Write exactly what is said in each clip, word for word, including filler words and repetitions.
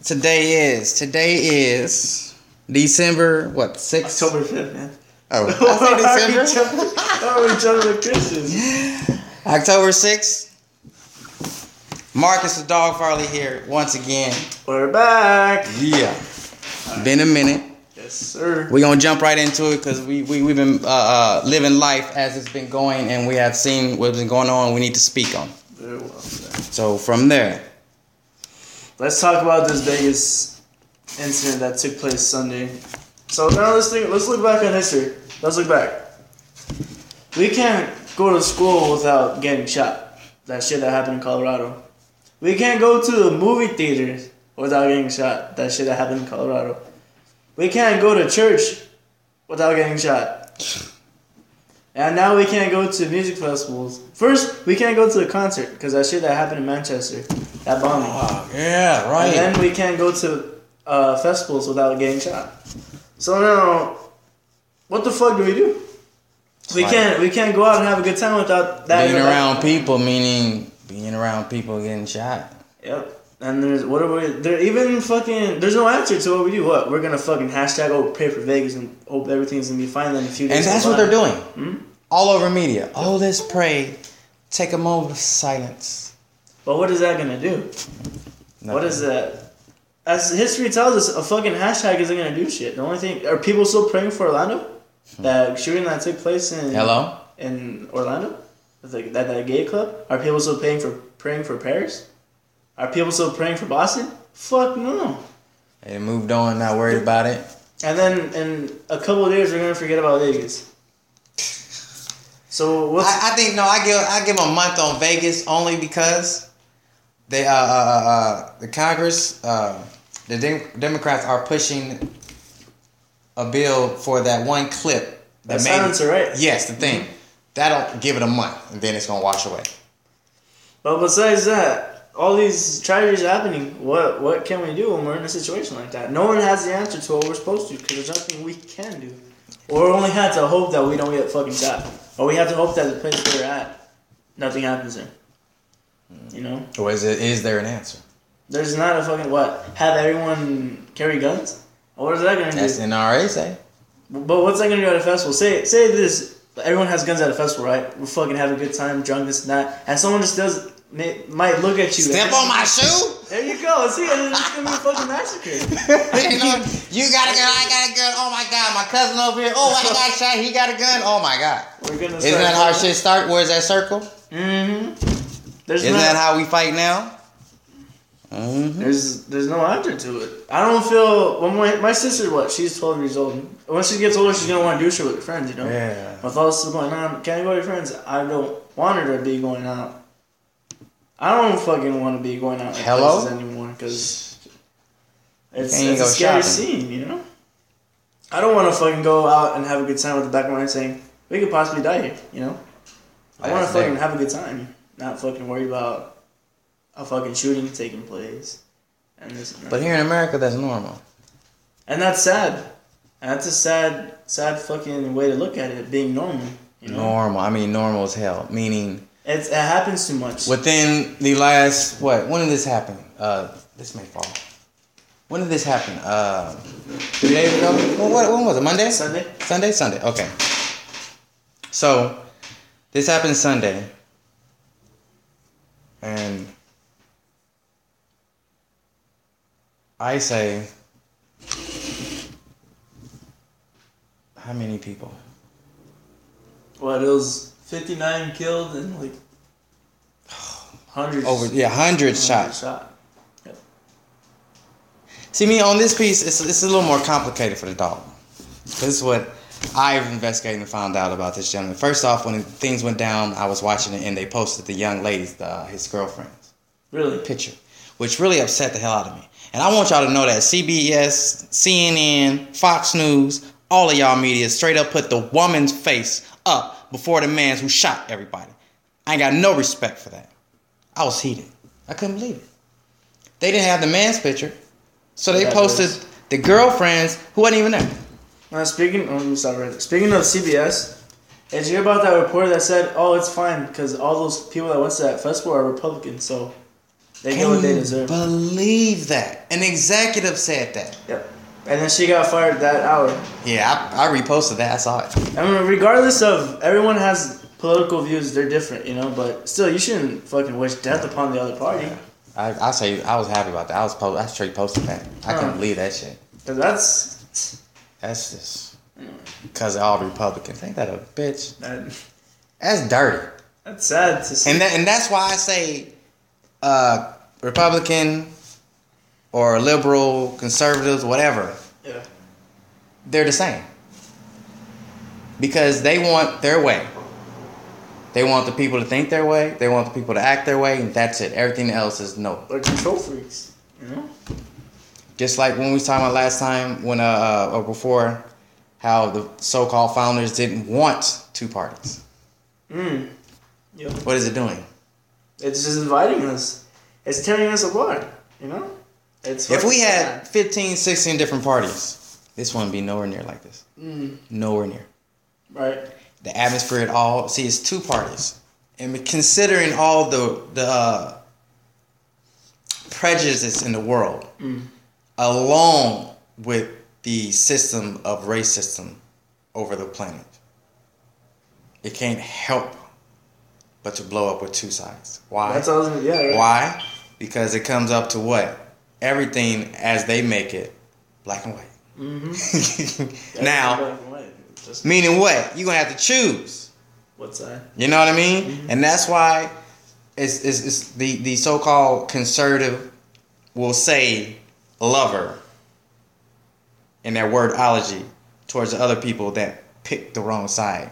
today is? Today is December, what, sixth? October fifth, man. Oh, I say December? Oh, we jumped to Christmas. October sixth. Marcus the Dog Farley here once again. We're back. Yeah. Right. Been a minute. Yes, sir. We're going to jump right into it because we, we, we've been uh, uh, living life as it's been going, and we have seen what's been going on we need to speak on. Very well said. So from there. Let's talk about this Vegas incident that took place Sunday. So now let's think, let's look back on history. Let's look back. We can't go to school without getting shot. That shit that happened in Colorado. We can't go to the movie theaters without getting shot. That shit that happened in Colorado. We can't go to church without getting shot. And now we can't go to music festivals. First, we can't go to the concert because that shit that happened in Manchester. That bombing. Oh, yeah, right. And then we can't go to uh, festivals without getting shot. So now, what the fuck do we do? We Like, can't we can't go out and have a good time without that. being without, around people, meaning being around people getting shot. Yep. And there's what are we? There even fucking there's no answer to what we do. What we're gonna fucking hashtag oh pray for Vegas and hope everything's gonna be fine in a few days. And that's what they're doing. Hmm? All over media. Oh, let's pray. Take a moment of silence. But what is that gonna do? Nothing. What is that? As history tells us, a fucking hashtag isn't gonna do shit. The only thing are people still praying for Orlando? That shooting that took place in Hello? in Orlando, like that that gay club. Are people still praying for praying for Paris? Are people still praying for Boston? Fuck no. They moved on, not worried about it. And then in a couple of days, we're gonna forget about Vegas. So what's I, I think no, I give I give them a month on Vegas only because they uh uh, uh, uh the Congress uh the De- Democrats are pushing a bill for that one clip. That silencer, right? Yes, the thing. Mm-hmm. That'll give it a month, and then it's gonna wash away. But besides that, all these tragedies happening. What what can we do when we're in a situation like that? No one has the answer to what we're supposed to because there's nothing we can do. Or we only have to hope that we don't get fucking shot. Or we have to hope that the place where we're at, nothing happens there. You know? Or is it? Is there an answer? There's not a fucking what? Have everyone carry guns? What is that gonna do? That's N R A say. But what's that gonna do at a festival? Say say this. Everyone has guns at a festival, right? We fucking have a good time, drunk, this and that, and someone just does may, might look at you. Step on my shoe. There you go. See, and it's gonna be a fucking massacre. you know, you got a gun, I got a gun. Oh my god, my cousin over here. Oh, I got shot. He got a gun. Oh my god. We're gonna. Isn't that how shit start? Where's that circle? Mm-hmm. There's Isn't not, that how we fight now? Mm-hmm. There's there's no answer to it. I don't feel. Well, my my sister, what? She's twelve years old. Once she gets older, she's gonna want to do shit with her friends. You know. Yeah. With all this going on, can I go with your friends? I don't want her to be going out. I don't fucking want to be going out like Hello? places anymore because it's, Can't it's a go scary shopping. scene, you know? I don't want to fucking go out and have a good time with the back of my mind saying, we could possibly die here, you know? I want to That's fucking there. have a good time, not fucking worry about a fucking shooting taking place. And this and that. But here in America, that's normal. And that's sad. And that's a sad, sad fucking way to look at it, being normal, you know? Normal. I mean, normal as hell. Meaning, It's, it happens too much. within the last, what? When did this happen? Uh, this may fall. When did this happen? Uh, three days ago? Well, what, when was it? Monday? Sunday? Sunday? Sunday. Okay. So, this happened Sunday. And I say, how many people? What, it was fifty-nine killed and like hundreds. Over, yeah, hundreds shot. shot. Yep. See, me on this piece, it's, it's a little more complicated for the dog. This is what I've investigated and found out about this gentleman. First off, when things went down, I was watching it and they posted the young ladies, the, his girlfriends. Really? Picture, which really upset the hell out of me. And I want y'all to know that C B S, C N N, Fox News, all of y'all media straight up put the woman's face up before the man's who shot everybody. I ain't got no respect for that. I was heated. I couldn't believe it. They didn't have the man's picture, so they That posted was- the girlfriends who wasn't even there. Now, speaking, oh, let me stop right there. Speaking of C B S, did you hear about that reporter that said, "Oh, it's fine because all those people that went to that festival are Republicans, so They Can get what they you deserve. believe that? An executive said that. Yep. And then she got fired that hour. Yeah, I, I reposted that. I saw it. I mean, regardless of everyone has political views, they're different, you know. But still, you shouldn't fucking wish death upon the other party. I I say I was happy about that. I was post, I straight posted that. I Huh. couldn't believe that shit. Cause that's That's just because all Republicans. Ain't that a bitch? that, That's dirty. that's sad to see. And that, and that's why I say, uh, Republican or liberal, conservatives, whatever. Yeah. They're the same. Because they want their way. They want the people to think their way. They want the people to act their way, and that's it. Everything else is no. They're control freaks, you know. Just like when we was talking about last time, when uh, uh or before, how the so-called founders didn't want two parties. Mm. Yep. What is it doing? It's just inviting us. It's tearing us apart, you know. It's If we fucking had sad. fifteen, sixteen different parties, this wouldn't be nowhere near like this. Mm. Nowhere near. Right. The atmosphere at all. See, it's two parties, and considering all the the uh, prejudices in the world, Mm. along with the system of racism over the planet, it can't help but to blow up with two sides. Why? That's all. Yeah. Right. Why? Because it comes up to what? Everything as they make it, black and white. Mm-hmm. Now, meaning what? You're going to have to choose. What's that? You know what I mean? Mm-hmm. And that's why it's, it's, it's the, the so-called conservative will say lover in their wordology towards the other people that pick the wrong side.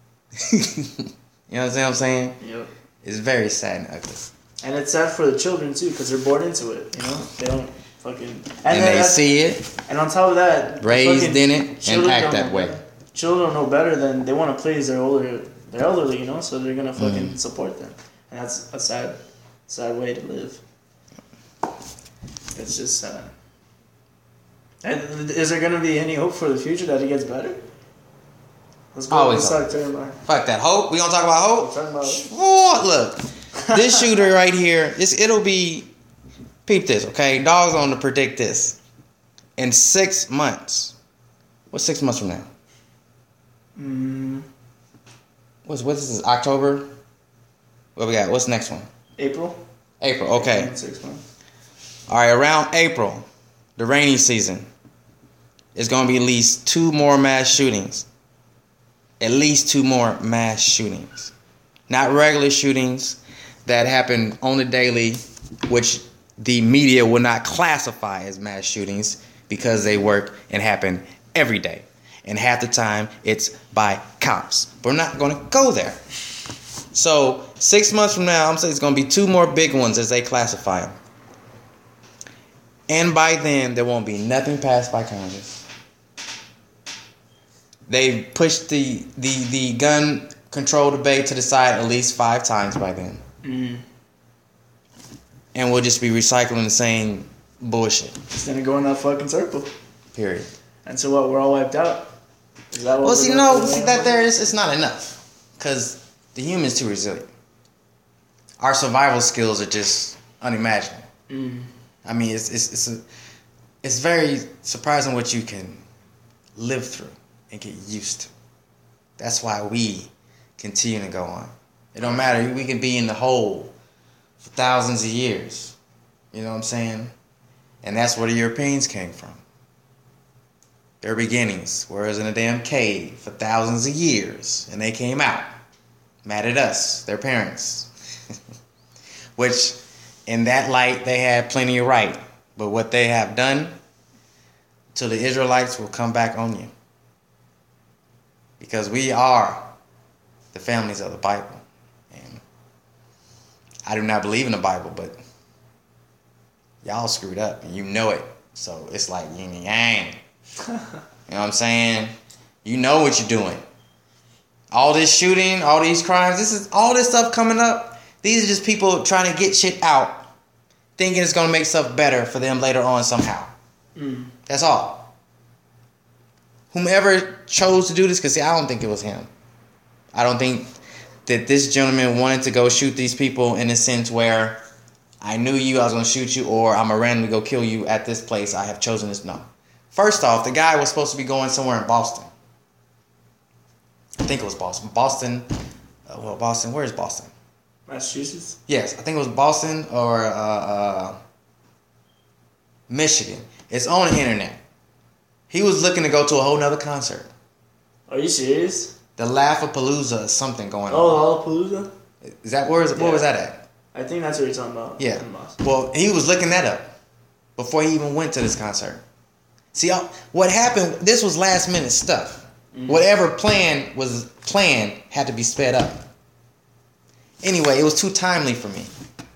You know what I'm saying? Yep. It's very sad and ugly. And it's sad for the children too, because they're born into it. You know, they don't fucking. And, And, then they that's- see it, And on top of that, raised fucking in it, and children act don't that know way. better. Children don't know better than they want to please their older, their elderly. You know, so they're gonna fucking Mm. support them, and that's a sad, sad way to live. It's just sad. And is there gonna be any hope for the future that it gets better? Let's go. Always Let's hope. start talking about. Fuck that. Hope? We gonna talk about hope? Talking about. Oh, look. This shooter right here, it's, it'll be, peep this, okay? Dog's on to predict this. In six months. What's six months from now? Mm, What's, what's this, October? What we got? What's the next one? April. April, okay. Six months. All right, around April, the rainy season, is going to be at least two more mass shootings. At least two more mass shootings. Not regular shootings that happen on the daily, which the media will not classify as mass shootings because they work and happen every day. And half the time, it's by cops. But we're not going to go there. So, six months from now, I'm saying it's going to be two more big ones as they classify them. And by then, there won't be nothing passed by Congress. They've pushed the, the, the gun control debate to the side at least five times by then. Mm. And we'll just be recycling the same bullshit. It's gonna go in that fucking circle. Period. And so what? We're all wiped out. Is that what Well, we're see, gonna no, do? see, that there is, it's not enough. Because the human's too resilient. Our survival skills are just unimaginable. Mm. I mean, it's it's it's a, it's very surprising what you can live through and get used to. That's why we continue to go on. It don't matter. We can be in the hole for thousands of years. You know what I'm saying? And that's where the Europeans came from. Their beginnings, whereas in a damn cave for thousands of years, and they came out mad at us, their parents. Which, in that light, they had plenty of right. But what they have done to the Israelites will come back on you. Because we are the families of the Bible. And I do not believe in the Bible, but y'all screwed up and you know it. So it's like yin and yang. You know what I'm saying? You know what you're doing. All this shooting, all these crimes, this is all this stuff coming up. These are just people trying to get shit out, thinking it's gonna make stuff better for them later on somehow. Mm. That's all. Whomever chose to do this, because see, I don't think it was him. I don't think that this gentleman wanted to go shoot these people in a sense where I knew you, I was going to shoot you, or I'm going to randomly go kill you at this place. I have chosen this. No. First off, the guy was supposed to be going somewhere in Boston. I think it was Boston. Boston. Uh, well, Boston. Where is Boston? Massachusetts? Yes, I think it was Boston or uh, uh, Michigan. It's on the internet. He was looking to go to a whole nother concert. Are you serious? The Laugh-A-Palooza is something going on. Oh, Lollapalooza? Is that where is it? Yeah. Where was that at? I think that's what you're talking about. Yeah. Well, he was looking that up before he even went to this concert. See, what happened, this was last minute stuff. Mm-hmm. Whatever plan was planned had to be sped up. Anyway, it was too timely for me.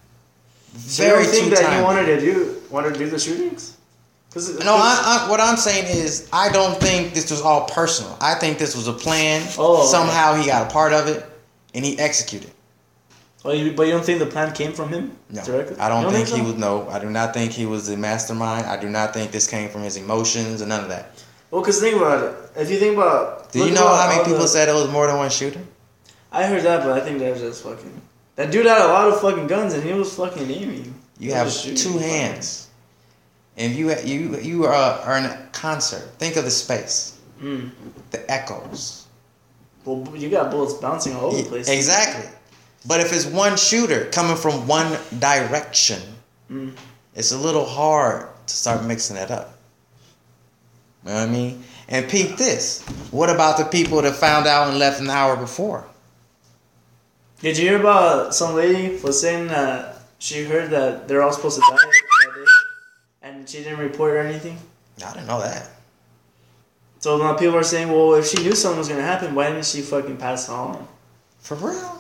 So Very you don't think too that timely. he wanted to do wanted to do the shootings? Cause, no, I, I, what I'm saying is I don't think this was all personal. I think this was a plan. Oh, somehow he got a part of it, and he executed. Oh, you, but you don't think the plan came from him No, directly? I don't, don't think, think he so? was. No, I do not think he was the mastermind. I do not think this came from his emotions or none of that. Well, because think about it. If you think about... Do you know how many people the, said it was more than one shooter? I heard that, but I think that was just fucking... That dude had a lot of fucking guns, and he was fucking aiming. You have two hands. And you you you are, are in a concert. Think of the space. Mm. The echoes. Well, you got bullets bouncing all over the place. Exactly. But if it's one shooter coming from one direction, mm. it's a little hard to start mixing that up. You know what I mean? And peep this. What about the people that found out and left an hour before? Did you hear about some lady was saying that she heard that they're all supposed to die that day, and she didn't report or anything? I didn't know that. So now people are saying, well, if she knew something was gonna happen, why didn't she fucking pass it on? For real?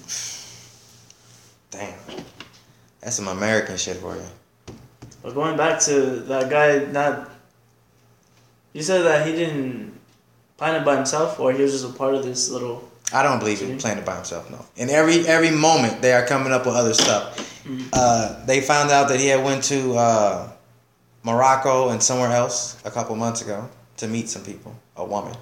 Mm-hmm. Damn. That's some American shit for you. But going back to that guy, not you said that he didn't plan it by himself, or he was just a part of this little. I don't believe he planned it by himself. No. And every every moment they are coming up with other stuff. Mm-hmm. Uh, they found out that he had went to uh, Morocco and somewhere else a couple months ago to meet some people, a woman.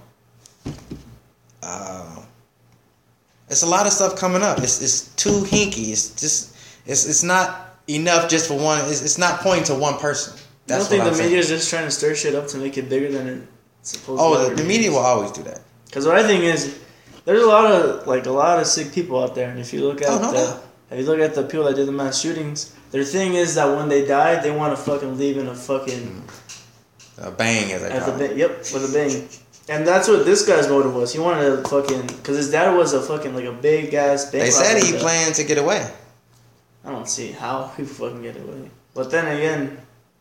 Uh, it's a lot of stuff coming up. It's it's too hinky. It's just it's it's not enough just for one. It's, it's not pointing to one person. That's I don't think what the I'm media is just trying to stir shit up to make it bigger than it's supposed oh, to be. Oh, the, the media will always do that. Because what I think is, there's a lot of like a lot of sick people out there, and if you look at oh, no the, doubt. if you look at the people that did the mass shootings, their thing is that when they die, they want to fucking leave in a fucking a bang, as I as call a it. ba- Yep, with a bang. And that's what this guy's motive was. He wanted to fucking, because his dad was a fucking like a big ass bank. They said he like planned to get away. I don't see how he fucking get away. But then again,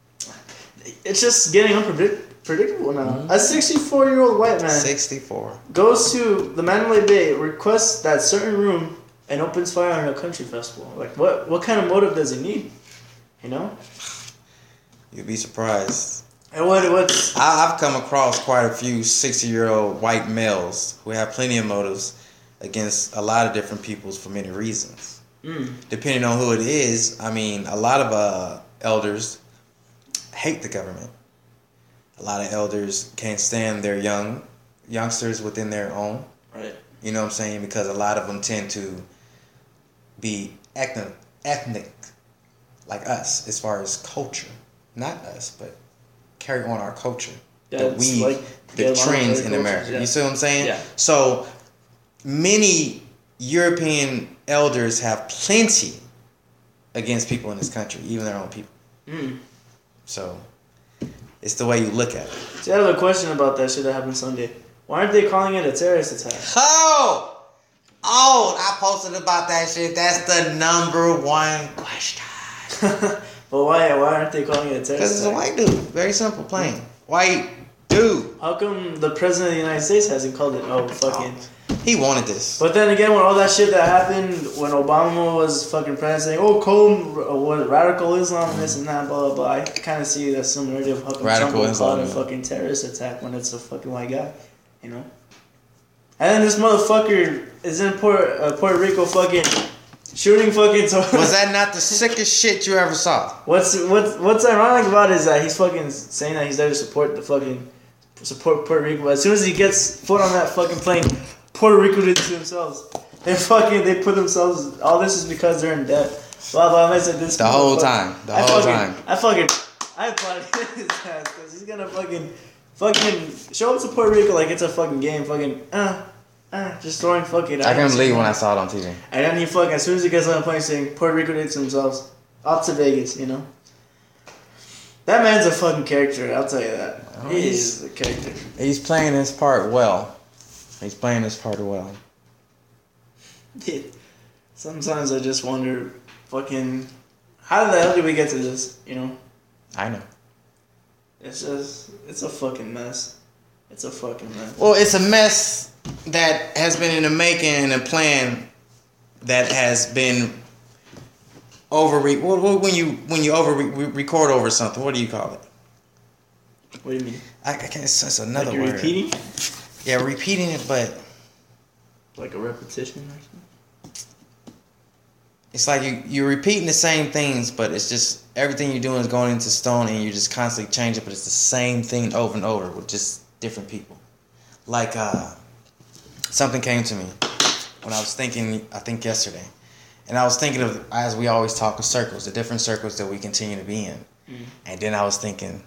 it's just getting unpredictable now. Mm-hmm. A sixty-four-year-old white man sixty-four goes to the Mandalay Bay, requests that certain room, and opens fire on a country festival. Like, what what kind of motive does he need? You know? You'd be surprised. And what what's I, I've come across quite a few sixty-year-old white males who have plenty of motives against a lot of different peoples for many reasons. Mm. Depending on who it is, I mean, a lot of uh, elders hate the government. A lot of elders can't stand their young youngsters within their own. Right. You know what I'm saying? Because a lot of them tend to be ethnic, ethnic like us as far as culture. Not us, but carry on our culture. Yeah, that we, like, the trends in cultures, America. yeah. You see what I'm saying? Yeah. So many European elders have plenty against people in this country, even their own people. Mm. So it's the way you look at it. See, I have a question about that shit that happened Sunday. Why aren't they calling it a terrorist attack? Oh! Oh, I posted about that shit. That's the number one question. But why why aren't they calling it a terrorist attack? Because it's a white dude. Very simple, plain. White dude. How come the president of the United States hasn't called it? Oh, fucking. He wanted this. But then again, when all that shit that happened, when Obama was fucking president, saying, oh, call what, radical Islam, this and that, blah, blah, blah. I kind of see that similarity of how come Radical Trump would call it a Islam, yeah. fucking terrorist attack when it's a fucking white guy, you know? And then this motherfucker is in Puerto, uh, Puerto Rico fucking shooting fucking... Was that not the sickest shit you ever saw? What's, what's, what's ironic about it is that he's fucking saying that he's there to support the fucking... Support Puerto Rico, but as soon as he gets foot on that fucking plane... Puerto Rico did it to themselves. They fucking, they put themselves, all this is because they're in debt. Well, but I said this The whole time. The I whole fucking, time. I fucking, I applaud his ass because he's gonna fucking, fucking show up to Puerto Rico like it's a fucking game. Fucking, uh, uh, just throwing fucking. I couldn't believe when I saw it on T V. And then he fucking, as soon as he gets on the plane, saying Puerto Rico did themselves up to Vegas, you know. That man's a fucking character. I'll tell you that. Oh, he he's- is a character. He's playing his part well. He's playing his part well. Sometimes I just wonder, fucking, how the hell did we get to this? You know. I know. It's just, it's a fucking mess. It's a fucking mess. Well, it's a mess that has been in the making and a plan that has been over. Well, when you when you over record over something, what do you call it? What do you mean? I, I can't. It's, it's another Like you're word. repeating? Yeah, repeating it, but Like a repetition or something? it's like you you're repeating the same things, but it's just everything you're doing is going into stone, and you're just constantly changing. But it's the same thing over and over with just different people. Like uh, something came to me when I was thinking. I think yesterday, and I was thinking of, as we always talk, of circles, the different circles that we continue to be in, Mm. and then I was thinking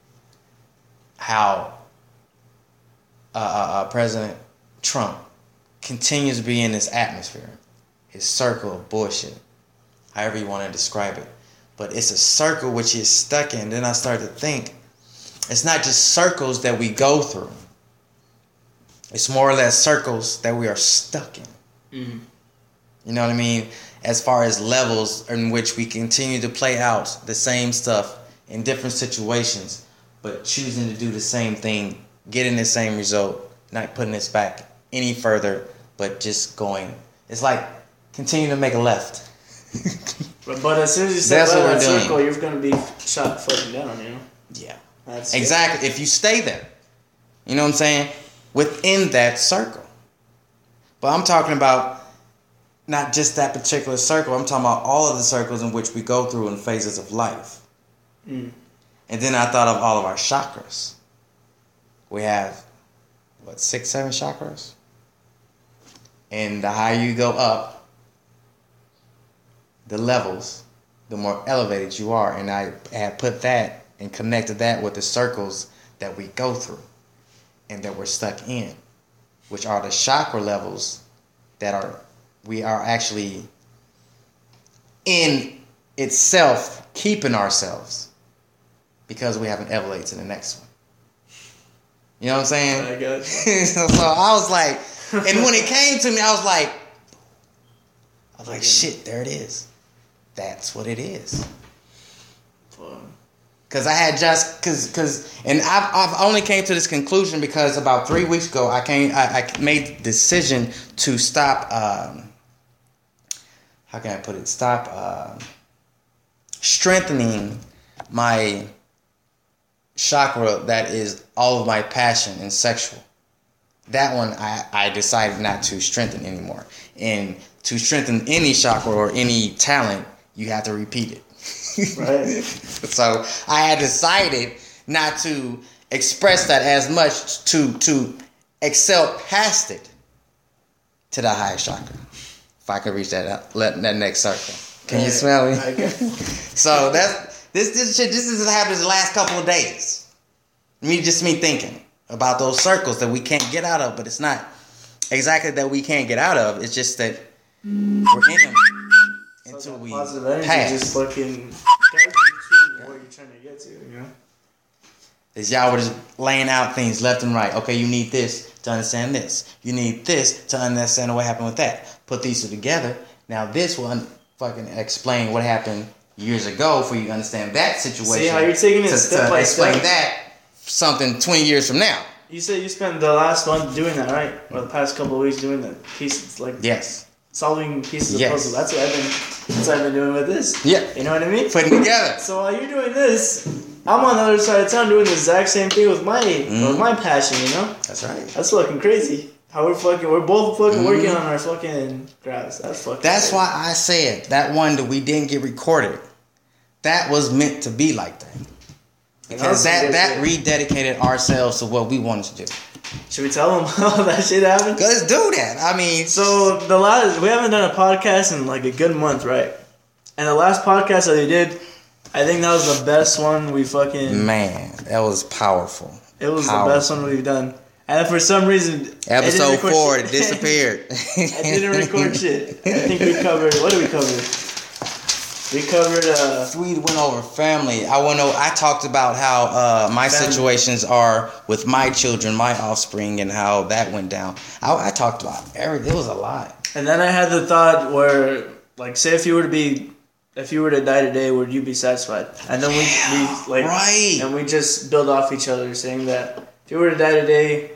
how uh, uh, uh, President Trump continues to be in this atmosphere. His circle of bullshit, however you want to describe it. But it's a circle which he is stuck in. Then I started to think, it's not just circles that we go through. It's more or less circles that we are stuck in. Mm. You know what I mean? As far as levels in which we continue to play out the same stuff in different situations, but choosing to do the same thing, getting the same result, not putting us back any further, but just going. It's like continue to make a left. But, but as soon as you step That's out of what that we're doing. circle, you're gonna be shot fucking down, you know? Yeah. That's Exactly. If you stay there. You know what I'm saying? Within that circle. But I'm talking about not just that particular circle. I'm talking about all of the circles in which we go through in phases of life. Mm. And then I thought of all of our chakras. We have, what, six, seven chakras? And the higher you go up, the levels, the more elevated you are. And I had put that and connected that with the circles that we go through and that we're stuck in, which are the chakra levels that are, we are actually in itself keeping ourselves because we haven't elevated to the next one. You know what I'm saying? I got you. so, so I was like, and when it came to me, I was like, I was like, shit, there it is. That's what it is. Cause I had just, cause, cause, and I've, I've only came to this conclusion because about three weeks ago I came, I, I made the decision to stop. Um, how can I put it? Stop uh, strengthening my chakra that is all of my passion and sexual. That one I, I decided not to strengthen anymore. And to strengthen any chakra or any talent, you have to repeat it. Right. So I had decided not to express that as much, to to excel past it to the highest chakra. If I could reach that let that next circle. Can you smell me? I got So that's this this shit. This has happened the last couple of days. Me just me thinking about those circles that we can't get out of, but it's not exactly that we can't get out of. It's just that we're in them until we positive energy pass. just fucking guides you to where you're trying to get to, you know? Is y'all were just laying out things left and right. Okay, you need this to understand this. You need this to understand what happened with that. Put these two together. Now this will un- fucking explain what happened years ago for you to understand that situation. See how you're taking it to, step to by explain step? that something twenty years from now. You said you spent the last month doing that, right? Or the past couple of weeks doing that pieces, like Yes. solving pieces of Yes. puzzle. That's what I've been. That's what I've been doing with this. Yeah. You know what I mean? Putting together. So while you're doing this, I'm on the other side of town doing the exact same thing with my Mm-hmm. with my passion. You know? That's right. That's fucking crazy. How we're fucking, we're both fucking Mm-hmm. working on our fucking crafts. That's fucking. That's crazy. why I said that one that we didn't get recorded. That was meant to be like that. Because that, that rededicated ourselves to what we wanted to do. Should we tell them how that shit happened? Let's do that. I mean, So the last we haven't done a podcast in like a good month, right? And the last podcast that we did, I think that was the best one we fucking... Man, that was powerful. It was powerful. the best one we've done. And for some reason... Episode four, shit. it disappeared. I didn't record shit. I think we covered... What did we cover? We covered... Uh, we went over family. I went over, I talked about how uh, my family. situations are with my children, my offspring, and how that went down. I, I talked about every... It was a lot. And then I had the thought where... Like, say if you were to be... If you were to die today, would you be satisfied? And then we, yeah, we like... Right. And we just build off each other, saying that... If you were to die today...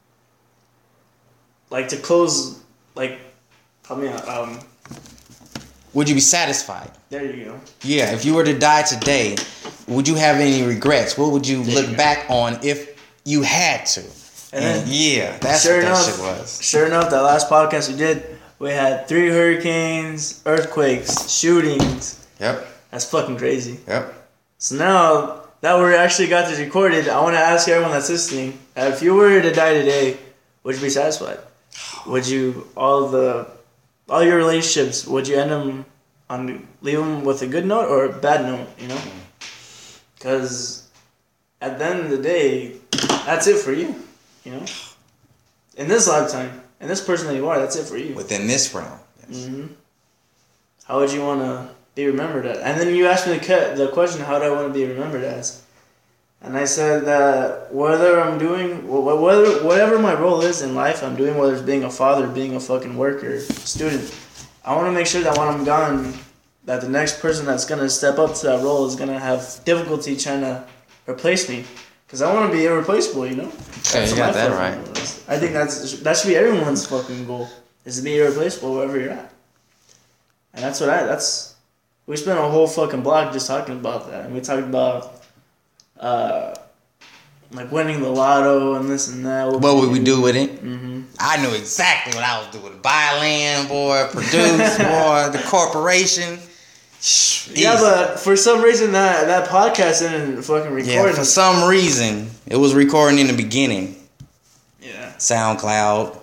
Like, to close... Like... Help me out. Um... Would you be satisfied? There you go. Yeah, if you were to die today, would you have any regrets? What would you there look you back on if you had to? And, and then, yeah, that's sure what enough, that shit was. Sure enough, that last podcast we did, we had three hurricanes, earthquakes, shootings. Yep. That's fucking crazy. Yep. So now that we actually got this recorded, I want to ask everyone that's listening, if you were to die today, would you be satisfied? Would you, all the... All your relationships, would you end them on leave them with a good note or a bad note? You know, because at the end of the day, that's it for you. You know, in this lifetime, and this person that you are, that's it for you. Within this realm. Yes. Mm-hmm. How would you want to be remembered as? And then you asked me the the question, how do I want to be remembered as? And I said that whether I'm doing, whether whatever my role is in life, I'm doing, whether it's being a father, being a fucking worker, student, I want to make sure that when I'm gone, that the next person that's going to step up to that role is going to have difficulty trying to replace me. Because I want to be irreplaceable, you know? Okay, you got that right. I think that's that should be everyone's fucking goal, is to be irreplaceable wherever you're at. And that's what I, that's, we spent a whole fucking block just talking about that. And we talked about... Uh, like winning the lotto and this and that. What would we do with it? Mm-hmm. I knew exactly what I was doing. Buy land, boy. Produce, boy. The corporation. Yeah, but for some reason that that podcast didn't fucking record. Yeah, for some reason it was recording in the beginning. Yeah. SoundCloud.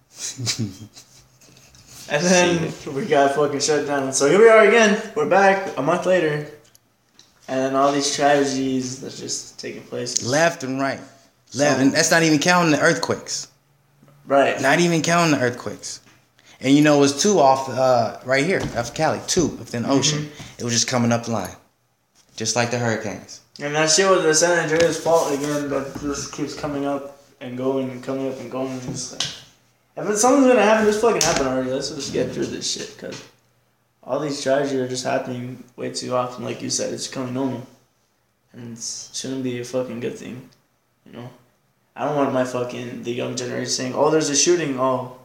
And then Shit. we got fucking shut down. So here we are again. We're back a month later. And then all these tragedies that's just taking place. Left and right. Left. So, and that's not even counting the earthquakes. Right. Not even counting the earthquakes. And you know, it was two off uh, right here, off Cali. Two within the ocean. Mm-hmm. It was just coming up the line. Just like the hurricanes. And that shit was the San Andreas fault again, but just keeps coming up and going and coming up and going. And just like, if something's gonna happen, just fucking happen already. Let's just get through this shit, because all these tragedies are just happening way too often. Like you said, it's becoming normal. And it shouldn't be a fucking good thing. You know? I don't want my fucking, the young generation saying, oh, there's a shooting, oh.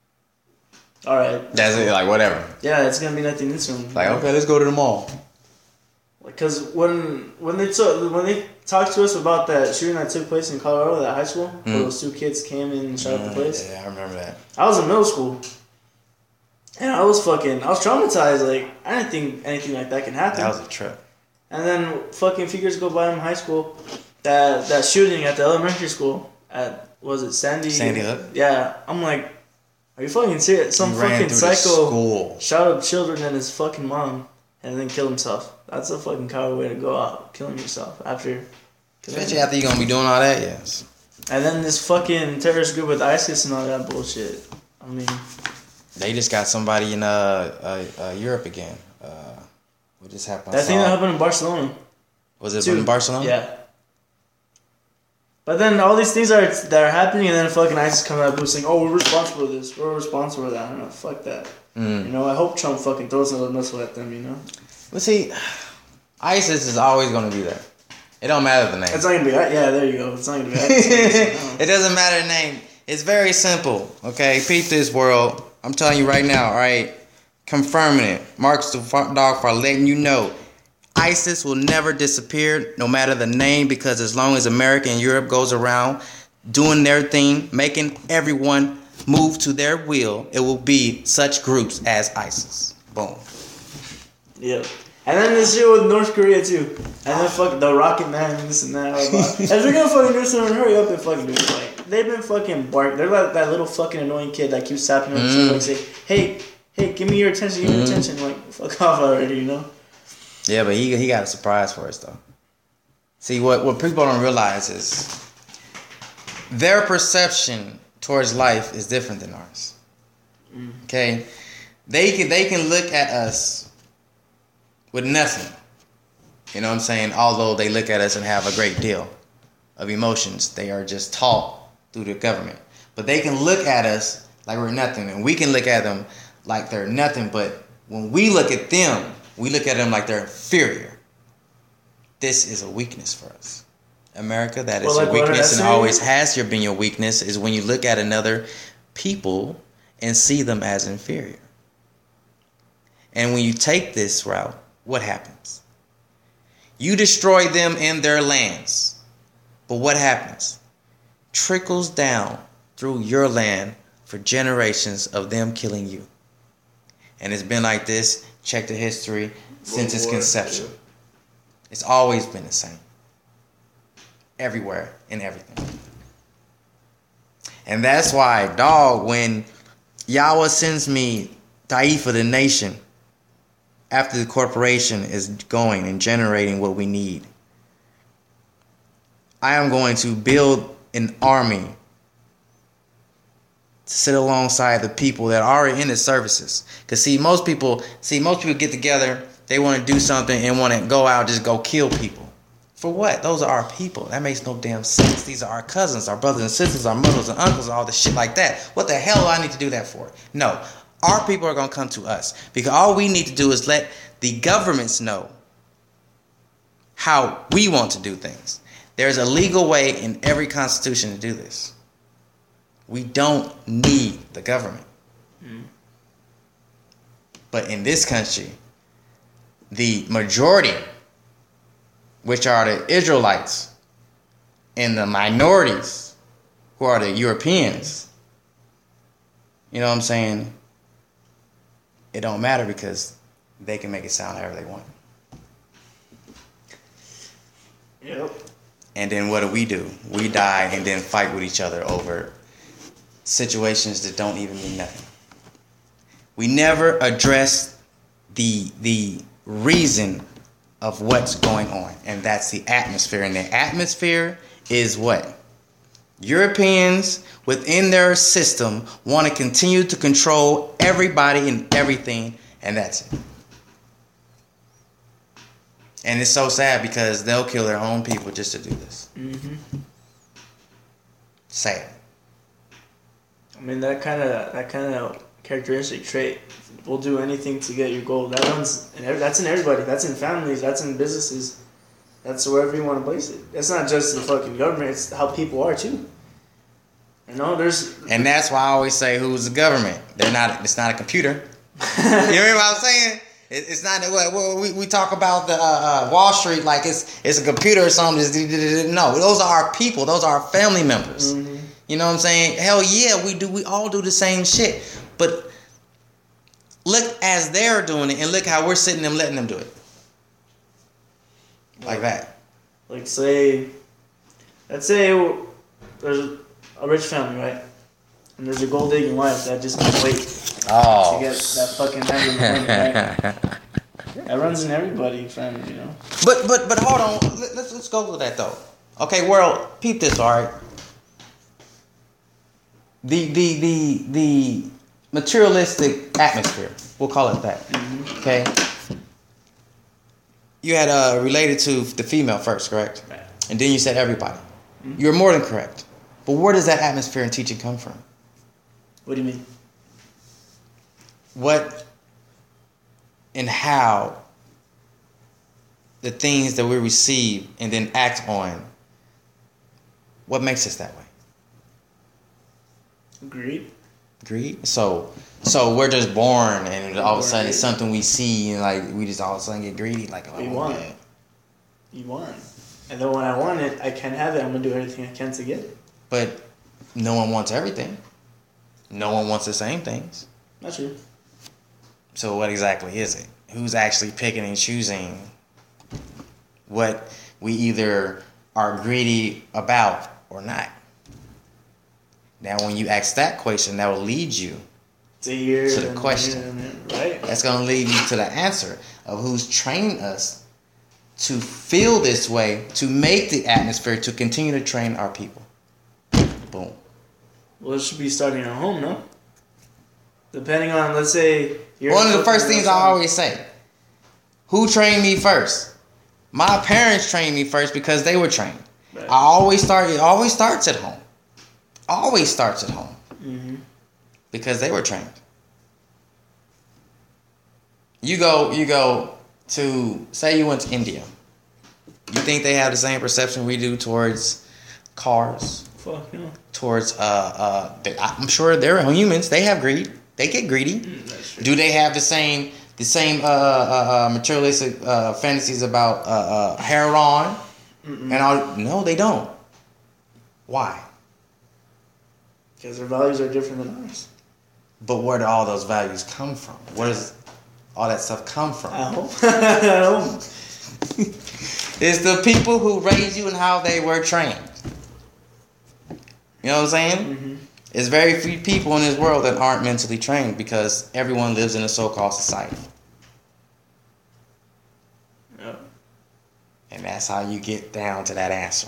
Alright. That's it, like whatever. Yeah, it's gonna be nothing new soon. Like, okay, let's go to the mall. Because when when they took when they talked to us about that shooting that took place in Colorado, that high school, mm. where those two kids came in and shot up the place. Yeah, I remember that. I was in middle school. And I was fucking, I was traumatized. Like, I didn't think anything like that can happen. That was a trip. And then fucking a few years go by in high school, that that shooting at the elementary school at, was it Sandy? Sandy Hook? Yeah. I'm like, are you fucking serious? Some he fucking psycho shot up children and his fucking mom and then killed himself. That's a fucking coward way to go out, killing yourself after. Especially after you're gonna be doing all that, yes. And then this fucking terrorist group with ISIS and all that bullshit. I mean... They just got somebody in uh, uh, uh Europe again. Uh, what just happened? That thing that happened in Barcelona. Was it in Barcelona? Yeah. But then all these things are that are happening, and then fucking ISIS coming out and saying, "Oh, we're responsible for this. We're responsible for that." I don't know. Fuck that. Mm. You know, I hope Trump fucking throws another missile at them. You know. But see, ISIS is always gonna be there. It don't matter the name. It's not gonna be. Yeah, there you go. It's not gonna be. It doesn't matter the name. It's very simple. Okay, peep this world. I'm telling you right now, all right? Confirming it. Marcus the Dog for letting you know. ISIS will never disappear, no matter the name, because as long as America and Europe goes around doing their thing, making everyone move to their will, it will be such groups as ISIS. Boom. Yeah. And then this shit with North Korea, too. And then fucking the Rocket Man and this and that. If they're gonna fucking do something, hurry up and fucking do it. Like, they've been fucking bark. They're like that little fucking annoying kid that keeps tapping on mm. like say, hey, hey, give me your attention, give me your attention. Like, fuck off already, you know? Yeah, but he he got a surprise for us though. See, what, what people don't realize is their perception towards life is different than ours. Mm. Okay? They can they can look at us with nothing. You know what I'm saying? Although they look at us and have a great deal of emotions. They are just taught through the government. But they can look at us like we're nothing. And we can look at them like they're nothing. But when we look at them, we look at them like they're inferior. This is a weakness for us. America, that is well, like your weakness and always has your been your weakness is when you look at another people and see them as inferior. And when you take this route, what happens? You destroy them in their lands. But what happens? Trickles down through your land for generations of them killing you. And it's been like this, check the history, since its conception. It's always been the same. Everywhere and everything. And that's why, dog, when Yahweh sends me Taifa, the nation, after the corporation is going and generating what we need, I am going to build an army to sit alongside the people that are in the services. Because see, most people, see, most people get together, they want to do something and want to go out, just go kill people. For what? Those are our people. That makes no damn sense. These are our cousins, our brothers and sisters, our mothers and uncles, and all this shit like that. What the hell do I need to do that for? No. Our people are going to come to us. Because all we need to do is let the governments know how we want to do things. There's a legal way in every constitution to do this. We don't need the government. Mm. But in this country, the majority, which are the Israelites, and the minorities, who are the Europeans, you know what I'm saying? It don't matter because they can make it sound however they want. Yep. And then what do we do? We die and then fight with each other over situations that don't even mean nothing. We never address the the reason of what's going on, and that's the atmosphere. And the atmosphere is what? Europeans within their system want to continue to control everybody and everything, and that's it. And it's so sad because they'll kill their own people just to do this. Mm-hmm. Sad. I mean, that kind of that kind of characteristic trait, we'll do anything to get your goal. That runs, in every, that's in everybody. That's in families. That's in businesses. That's wherever you want to place it. It's not just the fucking government. It's how people are too. You know, there's. And that's why I always say, who's the government? They're not. It's not a computer. You know what I'm saying? It, it's not. Well, we we talk about the uh, uh, Wall Street like it's it's a computer or something. No, those are our people. Those are our family members. Mm-hmm. You know what I'm saying? Hell yeah, we do. We all do the same shit. But look as they're doing it, and look how we're sitting them letting them do it. Like that. Like say, let's say there's a rich family, right? And there's a gold digging wife that just can't wait oh. to get that fucking money, right? That runs in everybody, family, you know. But but but hold on, let's let's go with that though. Okay, world, peep this, all right. The the the the materialistic atmosphere, we'll call it that. Mm-hmm. Okay. You had uh, related to the female first, correct? Right. And then you said everybody. Mm-hmm. You're more than correct. But where does that atmosphere and teaching come from? What do you mean? What and how the things that we receive and then act on, what makes us that way? Greed. Greed? So so we're just born and all of a sudden it's something we see and like we just all of a sudden get greedy like oh, you want it. You want. And then when I want it, I can't have it. I'm gonna do everything I can to get it. But no one wants everything. No one wants the same things. That's true. So what exactly is it? Who's actually picking and choosing what we either are greedy about or not? Now, when you ask that question, that will lead you To hear to the and question. hear and hear, right? That's gonna lead you to the answer of who's trained us to feel this way, to make the atmosphere, to continue to train our people. Boom. Well, it should be starting at home, no? Depending on, let's say, you're One of the fucking first things I outside. always say: who trained me first? My parents trained me first because they were trained. Right. I always start. It always starts at home. Always starts at home Mm-hmm. because they were trained. You go. You go to say you went to India. You think they have the same perception we do towards cars? Fuck no. Towards uh uh, they, I'm sure they're humans. They have greed. They get greedy. Mm, that's true. Do they have the same the same uh, uh, uh materialistic uh, fantasies about uh, uh heroin Mm-mm. and all? No, they don't. Why? Because their values are different than ours. But where do all those values come from? Where does all that stuff come from? At home. At home. It's the people who raised you and how they were trained. You know what I'm saying? Mm-hmm. There's very few people in this world that aren't mentally trained because everyone lives in a so-called society. Yep. And that's how you get down to that answer.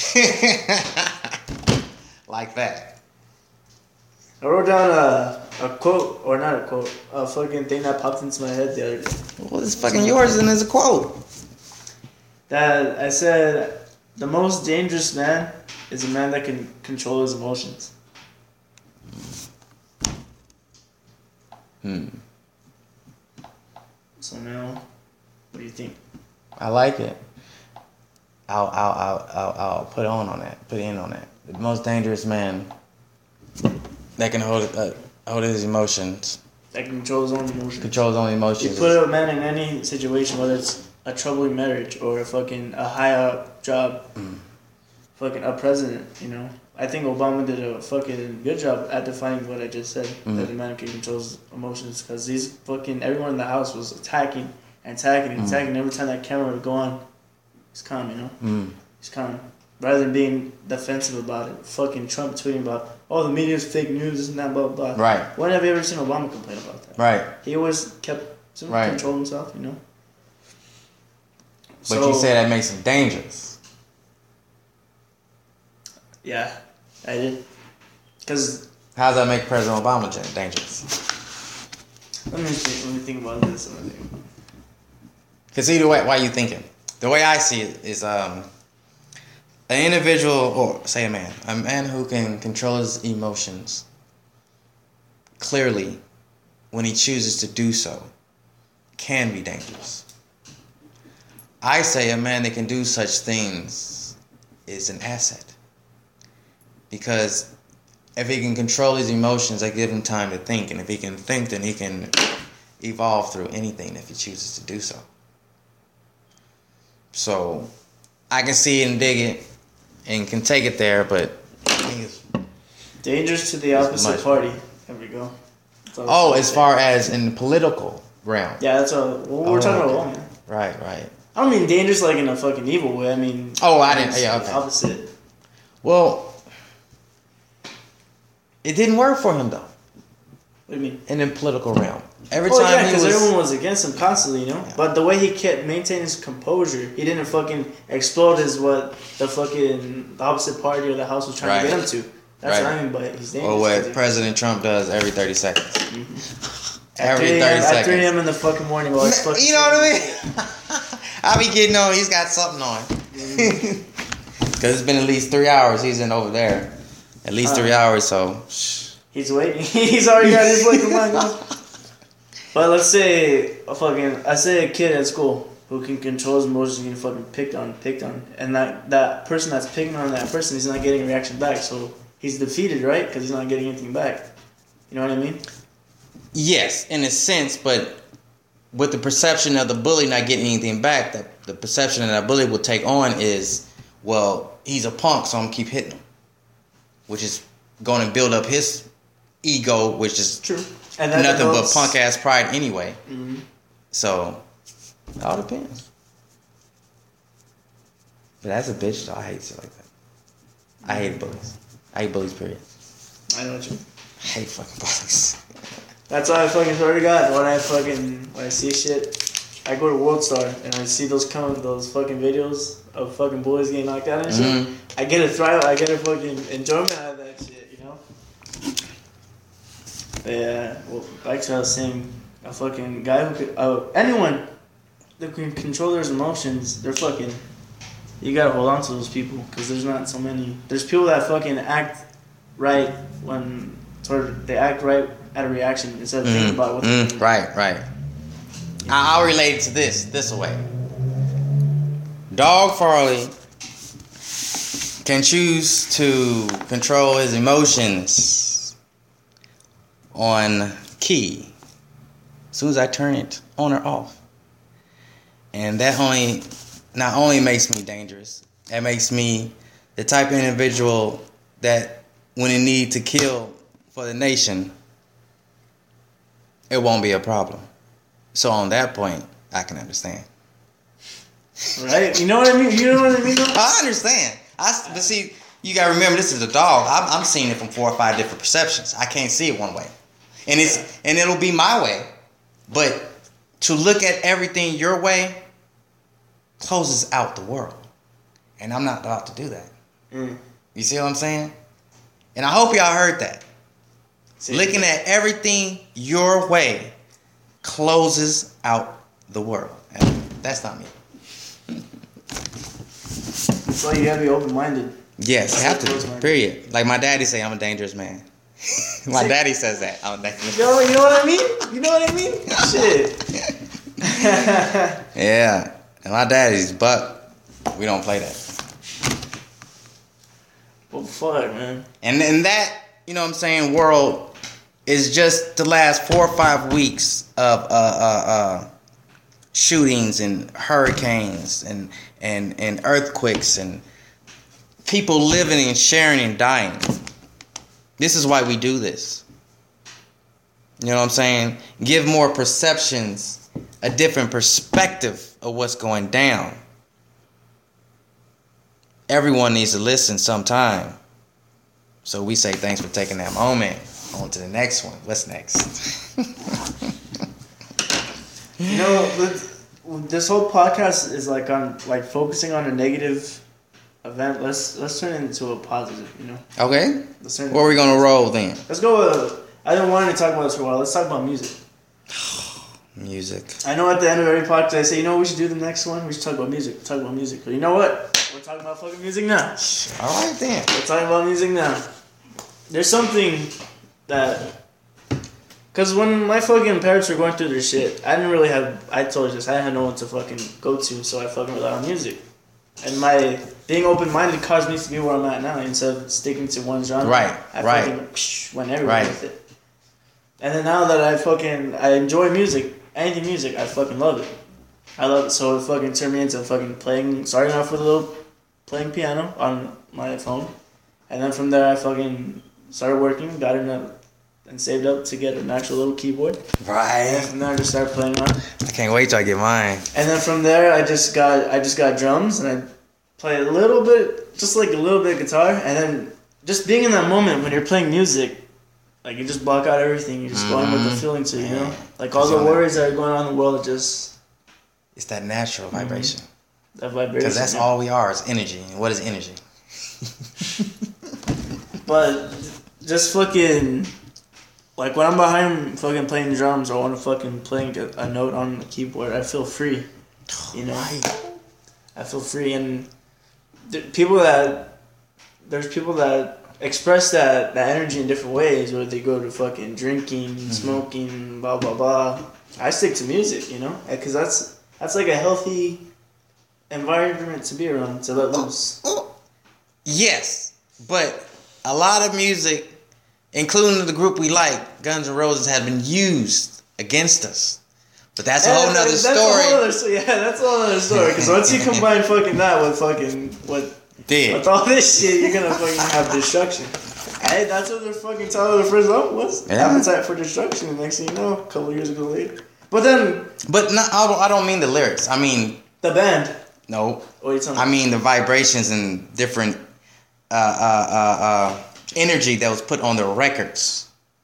Like that. I wrote down a, a quote, or not a quote, a fucking thing that popped into my head the other day. Well, it's fucking yours and there's a quote. That I said, the most dangerous man is a man that can control his emotions. Hmm. So now, what do you think? I like it. I'll, I'll, I'll, I'll, I'll put on on that. Put in on that. The most dangerous man that can hold uh, hold his emotions, That can control his own emotions. control his own You emotions. put a man in any situation, whether it's a troubling marriage or a fucking a high up job, Mm. fucking a president, you know. I think Obama did a fucking good job at defining what I just said, Mm. that the man can control his emotions, because these fucking everyone in the house was attacking and attacking and Mm. attacking. Every time that camera would go on, he's calm, you know. Mm. He's calm. Rather than being defensive about it, fucking Trump tweeting about, oh, the media's fake news, this and that, blah, blah, blah. Right. When have you ever seen Obama complain about that? Right. He always kept some Right. control himself, you know. But you say that makes him dangerous. Yeah, I did. Because, How does that make President Obama gen- dangerous? let me think, let me think about this. Let me think. Because either way, why you thinking? The way I see it is um, an individual, or say a man, a man who can control his emotions clearly when he chooses to do so can be dangerous. I say a man that can do such things is an asset. Because if he can control his emotions, I give him time to think. And if he can think, then he can evolve through anything if he chooses to do so. So I can see it and dig it and can take it there, but I think it's, Dangerous to the It's opposite much. party. There we go. That's all oh, I'm as saying. far as in the political realm. Yeah, that's all. Well, we're Oh, talking okay. about women. Right, right. I don't mean dangerous like in a fucking evil way. I mean. Oh, I didn't- it's yeah, the okay. Opposite. Well, it didn't work for him though What do you mean? in the political realm. Every Oh time yeah, he because was, everyone was against him constantly, you know. Yeah. But the way he kept maintaining his composure, he didn't fucking explode as what the fucking the opposite party or the house was trying to Right. get him to. That's Right. what I mean. But he's dangerous. or what 'cause he- President Trump does every thirty seconds. At Every three thirty a.m. At three seconds. a.m. in the fucking morning while it's fucking. You know what I mean? I be getting on. He's got something on. Because it's been at least three hours. He's in over there. At least three Uh. hours. So. He's waiting. He's already got his fucking mind going. But let's say a fucking, I say a kid at school who can control his emotions, getting fucking picked on, picked on, and that that person that's picking on that person, he's not getting a reaction back, so he's defeated, right? Because he's not getting anything back. You know what I mean? Yes, in a sense, but with the perception of the bully not getting anything back, the, the perception that that bully will take on is, well, he's a punk, so I'm going to keep hitting him. Which is going to build up his ego, which is True. And that nothing but develops- punk ass pride anyway. Mhm. So, it all depends. But as a bitch, though, I hate shit like that. I hate bullies. I hate bullies, period. I know what you mean. I hate fucking bullies. That's why I fucking swear to God, when I fucking, when I see shit, I go to World Star and I see those come, those fucking videos of fucking boys getting knocked out and shit. Mm-hmm. I get a thrill, I get a fucking enjoyment out of that shit, you know? But yeah, well, back to what I was saying, a fucking guy who could, uh, anyone that can control their emotions, they're fucking, you gotta hold on to those people, because there's not so many. There's people that fucking act right when, sort of, they act right at a reaction instead of mm, thinking about what they're mm, doing. Right, right. Yeah. I'll relate it to this, this way. Dog Farley can choose to control his emotions on key as soon as I turn it on or off. And that only, not only makes me dangerous, it makes me the type of individual that when it need to kill for the nation, it won't be a problem. So on that point, I can understand. Right? You know what I mean? You know what I mean? I understand. I, but see, you gotta remember, this is a dog. I'm, I'm seeing it from four or five different perceptions. I can't see it one way, and it's and it'll be my way. But to look at everything your way closes out the world, and I'm not about to do that. Mm. You see what I'm saying? And I hope y'all heard that. See, looking at everything your way closes out the world. And that's not me. That's why you gotta be open-minded. Yes, you have to. Period. Like my daddy say, I'm a dangerous man. My See, daddy says that. I'm a dangerous man. You know what I mean? You know what I mean? Shit. Yeah. And my daddy's buck. We don't play that. Well, fuck, man. And and that, you know what I'm saying, world is just the last four or five weeks of uh uh uh shootings and hurricanes and and and earthquakes and people living and sharing and dying. This is why we do this. You know what I'm saying? Give more perceptions, a different perspective of what's going down. Everyone needs to listen sometime. So we say thanks for taking that moment. On to the next one. What's next? You know, this whole podcast is like on like focusing on a negative event. Let's let's turn it into a positive. You know. Okay. Let's turn Where are we gonna roll then? Let's go. With, I don't want to talk about this for a while. Let's talk about music. Music. I know at the end of every podcast I say, you know what we should do the next one? We should talk about music. We'll talk about music. But you know what? We're talking about fucking music now. All right then. We're talking about music now. There's something that... Because when my fucking parents were going through their shit, I didn't really have... I told you this. I didn't have no one to fucking go to, so I fucking relied on music. And my... Being open-minded caused me to be where I'm at now instead of sticking to one genre. Right, I right. fucking psh, went everywhere right. with it. And then now that I fucking... I enjoy music... Anything music, I fucking love it. I love it, so it fucking turned me into fucking playing, starting off with a little playing piano on my phone. And then from there, I fucking started working, got in a, and saved up to get an actual little keyboard. Right. And from there, I just started playing on. I can't wait till I get mine. And then from there, I just got, I just got drums, and I play a little bit, just like a little bit of guitar. And then just being in that moment when you're playing music, like, you just block out everything. You're just mm-hmm. going with the feeling too, you know? Like, all the worries that are going on in the world are just... It's that natural vibration. Mm-hmm. That vibration. Because that's yeah. all we are, is energy. And what is energy? But just fucking... Like, when I'm behind fucking playing drums or when I'm fucking playing a, a note on the keyboard, I feel free. You know? Right. I feel free. And th- people that... There's people that... express that, that energy in different ways, where they go to fucking drinking, mm-hmm. smoking, blah blah blah. I stick to music, you know, because that's that's like a healthy environment to be around, to let loose. Oh, oh. Yes, but a lot of music, including the group we like, Guns N' Roses, have been used against us. But that's yeah, a whole nother that's story. A whole other, yeah, that's a whole other story. Because once you combine fucking that with fucking what. Dead. With all this shit, you're gonna fucking have destruction. Hey, that's what they're fucking telling the first album was. Yeah. Appetite for Destruction. And next thing you know, a couple years ago later. But then... But no, I don't, I don't mean the lyrics. I mean... The band. No. What are you talking I about? mean the vibrations and different uh, uh, uh, uh, energy that was put on the records.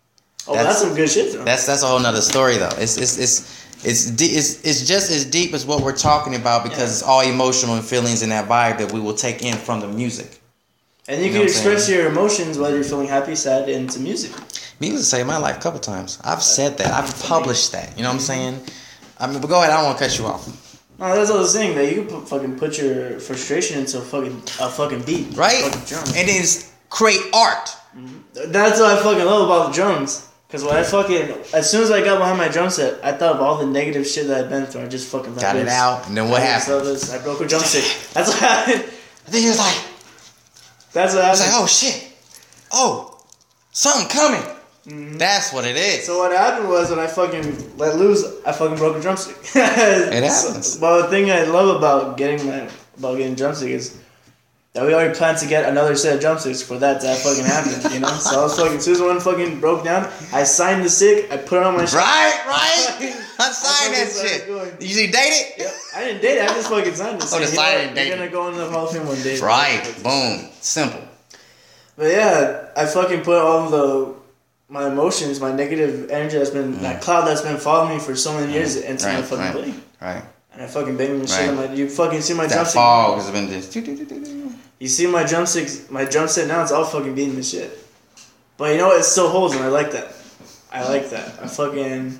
Oh, that's, that's some good shit though. That's that's a whole nother story though. It's it's it's it's de- it's, it's just as deep as what we're talking about because yeah. it's all emotional and feelings in that vibe that we will take in from the music. And you, you can express your emotions whether you're feeling happy, sad, into music. Music saved my life a couple times. I've said that. I've published that. You know what I'm saying? I mean, but go ahead. I don't want to cut you off. No, that's what I was saying. That you can put, fucking put your frustration into a fucking a fucking beat, right? Fucking drum. And then create art. Mm-hmm. That's what I fucking love about the drums. Cause when I fucking as soon as I got behind my drum set, I thought of all the negative shit that I'd been through. I just fucking got it out, and then what I happened? This, I broke a drumstick. That's what happened. Then he was like, "That's what happened." He's like, "Oh shit, oh, something coming." Mm-hmm. That's what it is. So what happened was when I fucking let loose, I fucking broke a drumstick. It happens. So, but the thing I love about getting my about getting drumstick is that we already planned to get another set of drumsticks for that to fucking happen. You know, so I was fucking as soon as one fucking broke down, I signed the stick, I put it on my shirt. Right, right. I signed that shit. Going. Did you date it? Yep. I didn't date it. I just fucking signed it. Oh, the sign date. You're gonna go in the Hall of Fame one day. Right. Boom. Simple. But yeah, I fucking put all the my emotions, my negative energy that's been, mm. that cloud that's been following me for so many years mm. into right, my fucking right, playing. Right. And I fucking banged the right. shit on my, you fucking see my that drumstick. fog has been just. You see my drumsticks, my drum set now, it's all fucking beating the shit. But you know what? It still holds, and I like that. I like that. I fucking,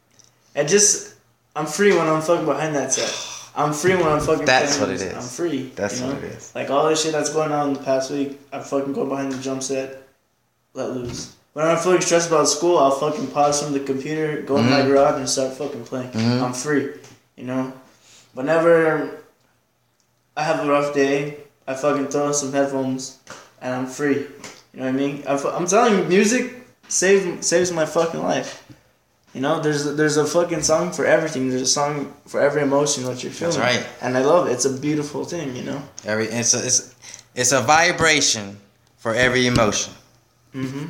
I just, I'm free when I'm fucking behind that set. I'm free when I'm fucking That's playing. what it is. I'm free. That's you know? what it is. Like all this shit that's going on in the past week, I fucking go behind the drum set, let loose. When I'm feeling stressed about school, I'll fucking pause from the computer, go mm-hmm. in my garage, and start fucking playing. Mm-hmm. I'm free, you know? Whenever I have a rough day, I fucking throw on some headphones, and I'm free. You know what I mean? I'm telling you, music saves, saves my fucking life. You know, there's there's a fucking song for everything. There's a song for every emotion that you're feeling. That's right. And I love it. It's a beautiful thing, you know? Every It's a, it's, it's a vibration for every emotion. Mm-hmm.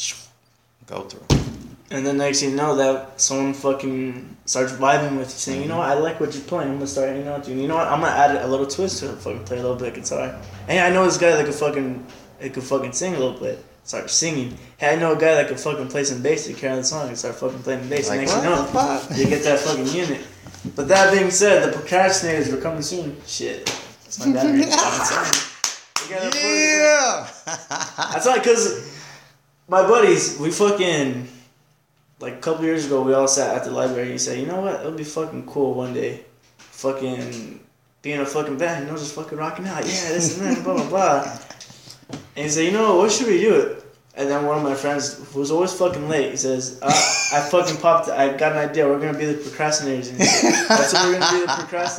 Go through. And then next thing you know, that someone fucking starts vibing with you, saying, mm-hmm. you know what, I like what you're playing. I'm gonna start hanging out with you. And you know what, I'm gonna add a little twist to it. Fucking play a little bit of guitar. Hey, I know this guy that could fucking, that could fucking sing a little bit. Start singing. Hey, I know a guy that could fucking play some bass to carry the song and start fucking playing the bass. Like, next thing you know, you get that fucking unit. But that being said, the procrastinators are coming soon. Shit, that's my battery. Yeah. That's like because my buddies, we fucking. Like a couple years ago, we all sat at the library and said, you know what, it would be fucking cool one day, fucking being a fucking band, you know, just fucking rocking out, yeah, this and that, blah, blah, blah. And he said, you know what, what should we do it? And then one of my friends, who's always fucking late, he says, uh, I fucking popped, I got an idea, we're going to be the procrastinators. And said, that's what we're going to be, the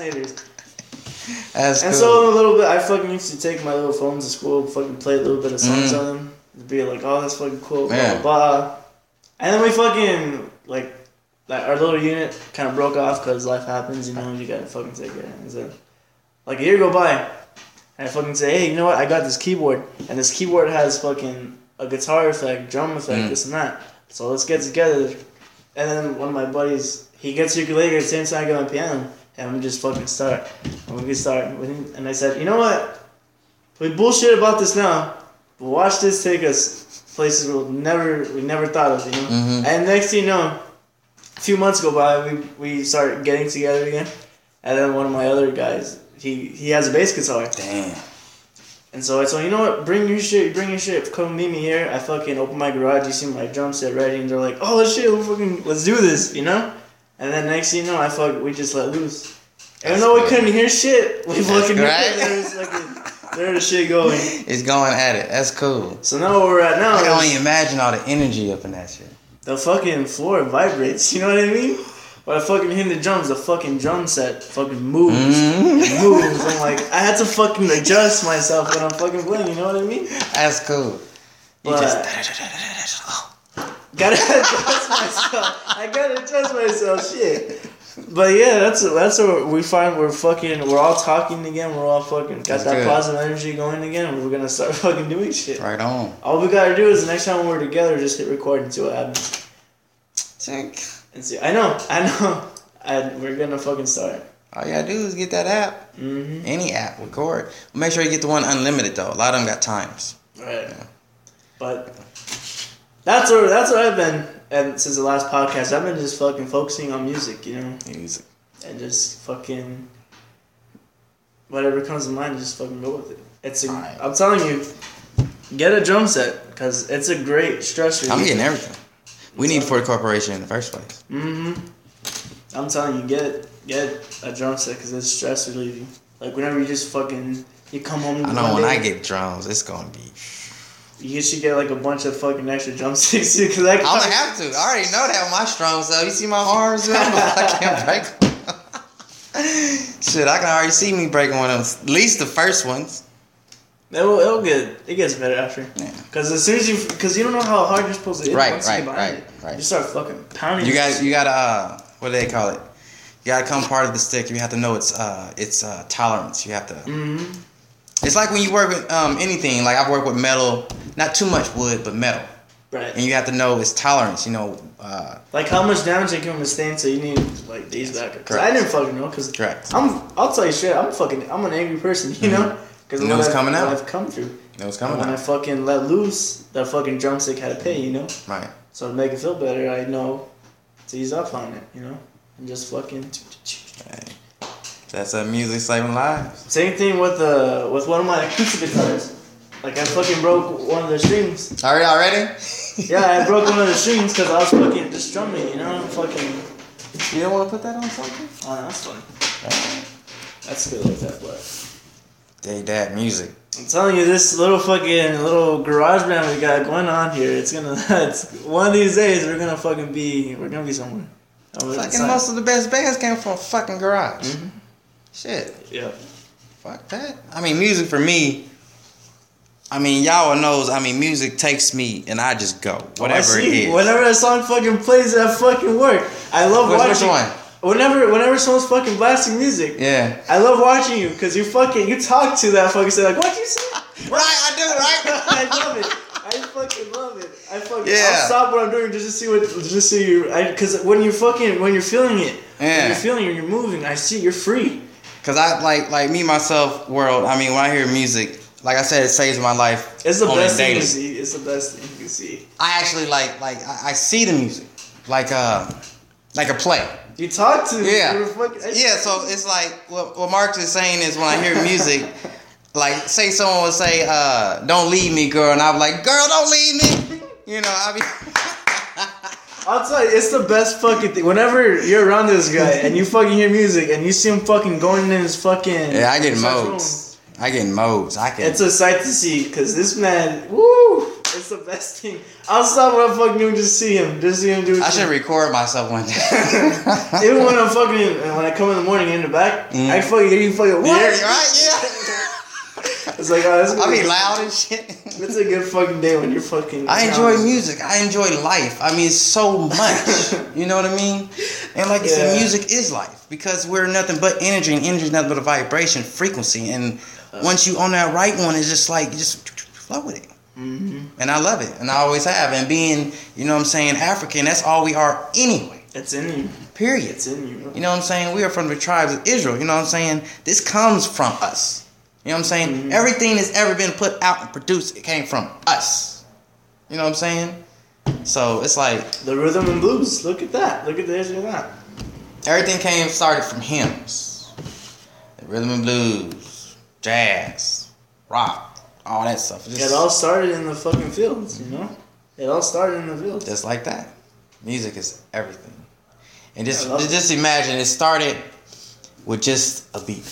procrastinators. That's and cool. so in a little bit, I fucking used to take my little phones to school, fucking play a little bit of songs mm. on them, to be like, oh, that's fucking cool, blah, yeah. blah, blah. And then we fucking, like, like our little unit kind of broke off because life happens, you know, you gotta fucking take it. And so, like, a year go by, and I fucking say, hey, you know what, I got this keyboard, and this keyboard has fucking a guitar effect, drum effect, mm. this and that. So let's get together. And then one of my buddies, he gets ukulele at the same time I get my piano, and we just fucking start. And we can start. And I said, you know what, we bullshit about this now, but watch this take us places we never we never thought of, you know. Mm-hmm. And next thing you know, a few months go by, we we start getting together again, and then one of my other guys, he he has a bass guitar. Damn. And so I told him, you know what, bring your shit, bring your shit, come meet me here. I fucking open my garage, you see my drum set ready, and they're like, oh shit, we fucking let's do this, you know. And then next thing you know, I fuck we just let loose. Even though we couldn't hear shit, we fucking right. there was fucking. There's the shit going. It's going at it. That's cool. So now where we're at now. I can only imagine all the energy up in that shit. The fucking floor vibrates. You know what I mean? When I fucking hit the drums, the fucking drum set fucking moves. Mm-hmm. Moves. I'm like, I had to fucking adjust myself when I'm fucking playing. You know what I mean? That's cool. You but just. Gotta adjust myself. I gotta adjust myself. Shit. But yeah, that's that's what we find. We're fucking. We're all talking again. We're all fucking got that's that good. Positive energy going again. We're gonna start fucking doing shit. Right on. All we gotta do is the next time we're together, just hit record and see what happens. Sick. And see, I know, I know. I, we're gonna fucking start. All you gotta do is get that app. Mm-hmm. Any app, record. Make sure you get the one unlimited though. A lot of them got times. Right. Yeah. But that's what that's what I've been and since the last podcast, I've been just fucking focusing on music, you know, Music. and just fucking whatever comes to mind, just fucking go with it. It's a, Right. I'm telling you, get a drum set because it's a great stress reliever. I'm getting everything. We need Ford Corporation in the first place. Mm-hmm. I'm telling you, get get a drum set because it's stress relieving. Like whenever you just fucking you come home. I know when I get drums, it's gonna be. You should get like a bunch of fucking extra drumsticks too, cause I I'm gonna have to. I already know that with my strums though. You see my arms? Man? I can't break them. Shit, I can already see me breaking one of them. At least the first ones. It'll, it'll get it gets better after. Yeah. Cause as soon as you, cause you don't know how hard you're supposed to hit. Right, once you right, get behind right, it. right. You start fucking pounding. You it. got, you got to, uh, what do they call it? You got to come part of the stick. You have to know its, uh, its uh, tolerance. You have to. Mm-hmm. It's like when you work with um, anything. Like I've worked with metal, not too much wood, but metal. Right. And you have to know its tolerance. You know. Uh, Like how much damage it can withstand, so you need like these back. Cause Correct. I didn't fucking know. Cause Correct. I'm. I'll tell you straight. I'm fucking. I'm an angry person. You know. Cause You know what's I've, coming what out. I've come through. it was And coming when I out. fucking let loose, that fucking drumstick had to pay. You know. Right. So to make it feel better, I know to ease up on it. You know. And just fucking. Hey. That's a music saving lives. Same thing with uh with one of my acoustic guitars. Like I fucking broke one of the strings. Are y'all ready? Yeah, I broke one of the strings because I was fucking just strumming. You know, fucking. You don't want to put that on something? Oh, that's funny. That's good like that, but Day that music. I'm telling you, this little fucking little garage band we got going on here. It's gonna. It's one of these days we're gonna fucking be. We're gonna be somewhere. I'm Fucking most of the best bands came from a fucking garage. Mm-hmm. Shit. Yeah. Fuck that. I mean, music for me. I mean, y'all knows. I mean, music takes me, and I just go whatever Oh, I it see. is. Whenever that song fucking plays, that fucking work. I love Which, watching. which one? Whenever, whenever someone's fucking blasting music, Yeah. I love watching you because you fucking you talk to that fucking say like what you say. Right, I do. Right. I love it. I fucking love it. I fucking. Yeah. I'll stop what I'm doing just to see what, just to see you. Because when you're fucking, when you're feeling it, Yeah. when you're feeling it, you're moving. I see you're free. Cause I like like me myself world. I mean, when I hear music, like I said, it saves my life. It's the on best a thing daily. you see. It's the best thing you can see. I actually like like I, I see the music, like uh, like a play. You talk to. Yeah. You're fucking, Yeah, so it's like what, what Mark is saying is when I hear music, like say someone would say, uh, "Don't leave me, girl," and I'm like, "Girl, don't leave me." You know, I mean, I'll tell you, it's the best fucking thing. Whenever you're around this guy and you fucking hear music and you see him fucking going in his fucking. yeah, I get in his room, modes. I get in modes. I can. It's a sight to see because this man, woo, it's the best thing. I'll stop what I'm fucking doing just to see him, just see him do. I should record myself one day. Even when I'm fucking, when I come in the morning in the back, Mm. I fucking hear you fucking what? Yeah, you're right. Yeah. It's like, oh, that's I be loud and shit. It's a good fucking day when you're fucking. I enjoy music. I enjoy life. I mean, it's so much. You know what I mean? And like you Yeah. said, music is life because we're nothing but energy, and energy is nothing but a vibration, frequency. And once you on that right one, it's just like you just flow with it. Mm-hmm. And I love it, and I always have. And being, you know what I'm saying, African, that's all we are anyway. It's in you. Period. It's in you. You know what I'm saying? We are from the tribes of Israel. You know what I'm saying? This comes from us. You know what I'm saying? Mm-hmm. Everything that's ever been put out and produced, it came from us. You know what I'm saying? So it's like The rhythm and blues. Look at that. Look at the history of that. everything came started from hymns, the rhythm and blues, jazz, rock, all that stuff. Just, It all started in the fucking fields, you know? It all started in the fields. just like that. Music is everything. And just I love it. just imagine it started with just a beat.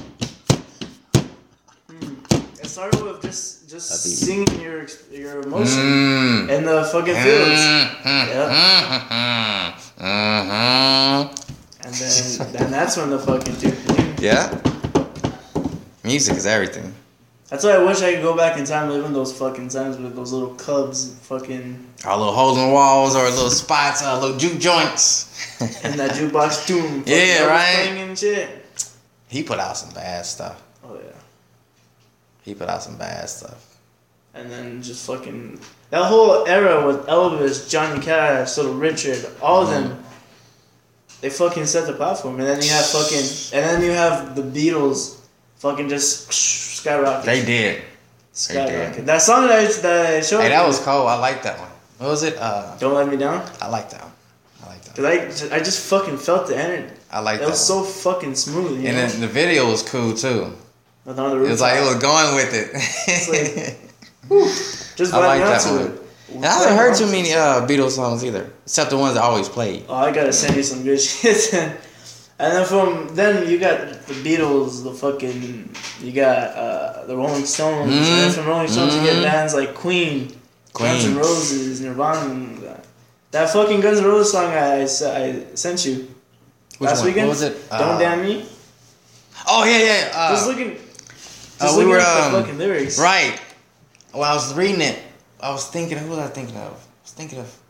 It started with just just That'd be- singing your your emotion Mm. in the fucking fields. Mm-hmm. Yeah. Mm-hmm. And then then that's when the fucking dude. Yeah. Music is everything. That's why I wish I could go back in time and live in those fucking times with those little cubs fucking Our little holes in the walls or little spots, uh, little juke joints. in that jukebox doom. Yeah, right. Playing and shit. He put out some bad stuff. Oh yeah. He put out some bad stuff. And then just fucking that whole era with Elvis, Johnny Cash, Little Richard, all of them, they fucking set the platform. And then you have fucking, and then you have the Beatles, fucking just skyrocket. They did. Skyrocket. That song that I, that I showed Hey, you, that was cold. I like that one. What was it? Uh, Don't Let Me Down. I like that one. I like that. Cause I, just, I just fucking felt the energy. I like it that. It was so fucking smooth. You and know? then the video was cool too. On the it was like it was going with it. It's like, whew, just I like that to one. it. And I haven't heard too many uh, Beatles songs either, except the ones that always played. Oh, I gotta send you some good shit. And then from then you got the Beatles, the fucking you got uh, the Rolling Stones, mm-hmm. and then from Rolling Stones mm-hmm. you get bands like Queen, Queen, Guns N' Roses, Nirvana. That, that fucking Guns N' Roses song I, I sent you Which last one? weekend. What was it? Don't uh, Damn Me. Oh yeah, yeah. Uh, just looking, just uh, looking we were, at um, the fucking lyrics. Right. When I was reading it, I was thinking, who was I thinking of? I was thinking of,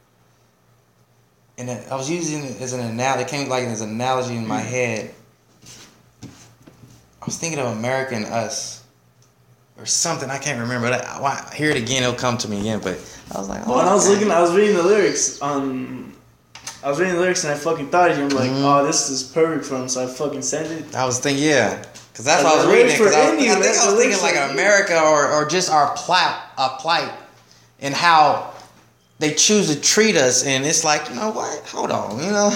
and I was using it as an analogy. It came like as an analogy in my head. I was thinking of American Us, or something. I can't remember. When I hear it again, it'll come to me again. But I was like, oh, when I was okay. looking, I was reading the lyrics on. I was reading the lyrics and I fucking thought of you. I'm like, mm-hmm. oh, this is perfect for him. So I fucking sent it. I was thinking, yeah, because that's what I was reading. Because I, was, I think I was thinking like America or, or just our plight, our plight, and how they choose to treat us. And it's like, you know what? Hold on, you know.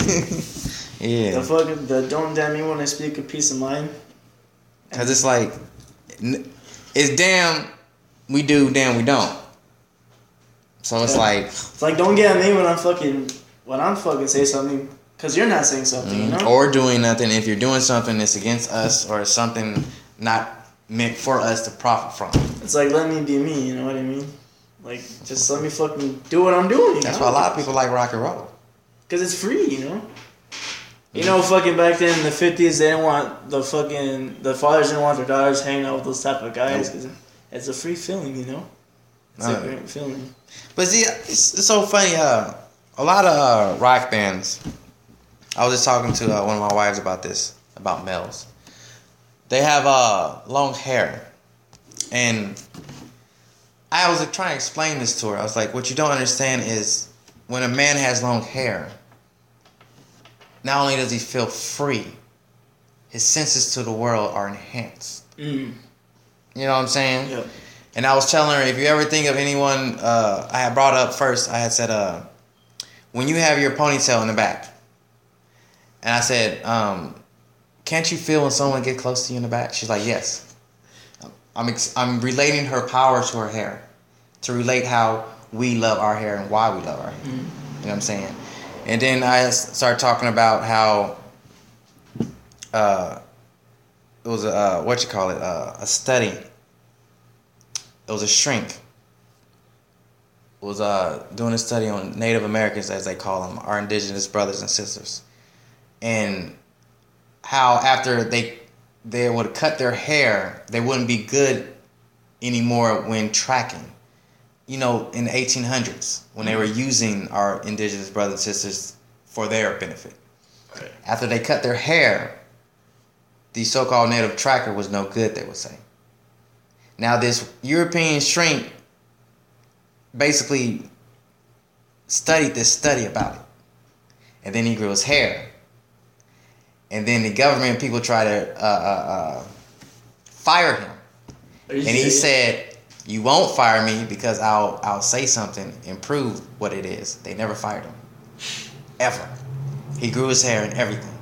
Yeah. The fucking the don't damn me when I speak of peace of mind. Because it's like, it's damn we do, damn we don't. So it's yeah. like, it's like don't get at me when I'm fucking when I'm fucking say something because you're not saying something, mm-hmm. you know, or doing nothing. If you're doing something that's against us or something not meant for us to profit from. It's like let me be me. You know what I mean? Like just let me fucking do what I'm doing. That's know? why a lot of people like rock and roll. Because it's free, you know. You know, fucking back then in the fifties, they didn't want the fucking the fathers didn't want their daughters hanging out with those type of guys because it's a free feeling, you know. It's uh, a great feeling. But see, it's, it's so funny. Uh, a lot of uh, rock bands. I was just talking to uh, one of my wives about this, about males. They have uh, long hair, and I was like, trying to explain this to her. I was like, what you don't understand is when a man has long hair. Not only does he feel free, his senses to the world are enhanced. Mm. You know what I'm saying? Yep. And I was telling her, if you ever think of anyone, uh, I had brought up first, I had said, uh, when you have your ponytail in the back, and I said, um, can't you feel when someone gets close to you in the back? She's like, yes. I'm ex- I'm relating her power to her hair, to relate how we love our hair and why we love our hair. Mm. You know what I'm saying? And then I started talking about how uh, it was a, uh, what you call it, uh, a study. It was a shrink. It was uh, doing a study on Native Americans, as they call them, our indigenous brothers and sisters. And how after they they would cut their hair, they wouldn't be good anymore when tracking. You know, in the eighteen hundreds, when they were using our indigenous brothers and sisters for their benefit. Right. After they cut their hair, the so-called native tracker was no good, they would say. Now, this European shrink basically studied this study about it. And then he grew his hair. And then the government people tried to uh, uh, uh, fire him. And he said, you won't fire me because I'll I'll say something and prove what it is. They never fired him. Ever. He grew his hair and everything.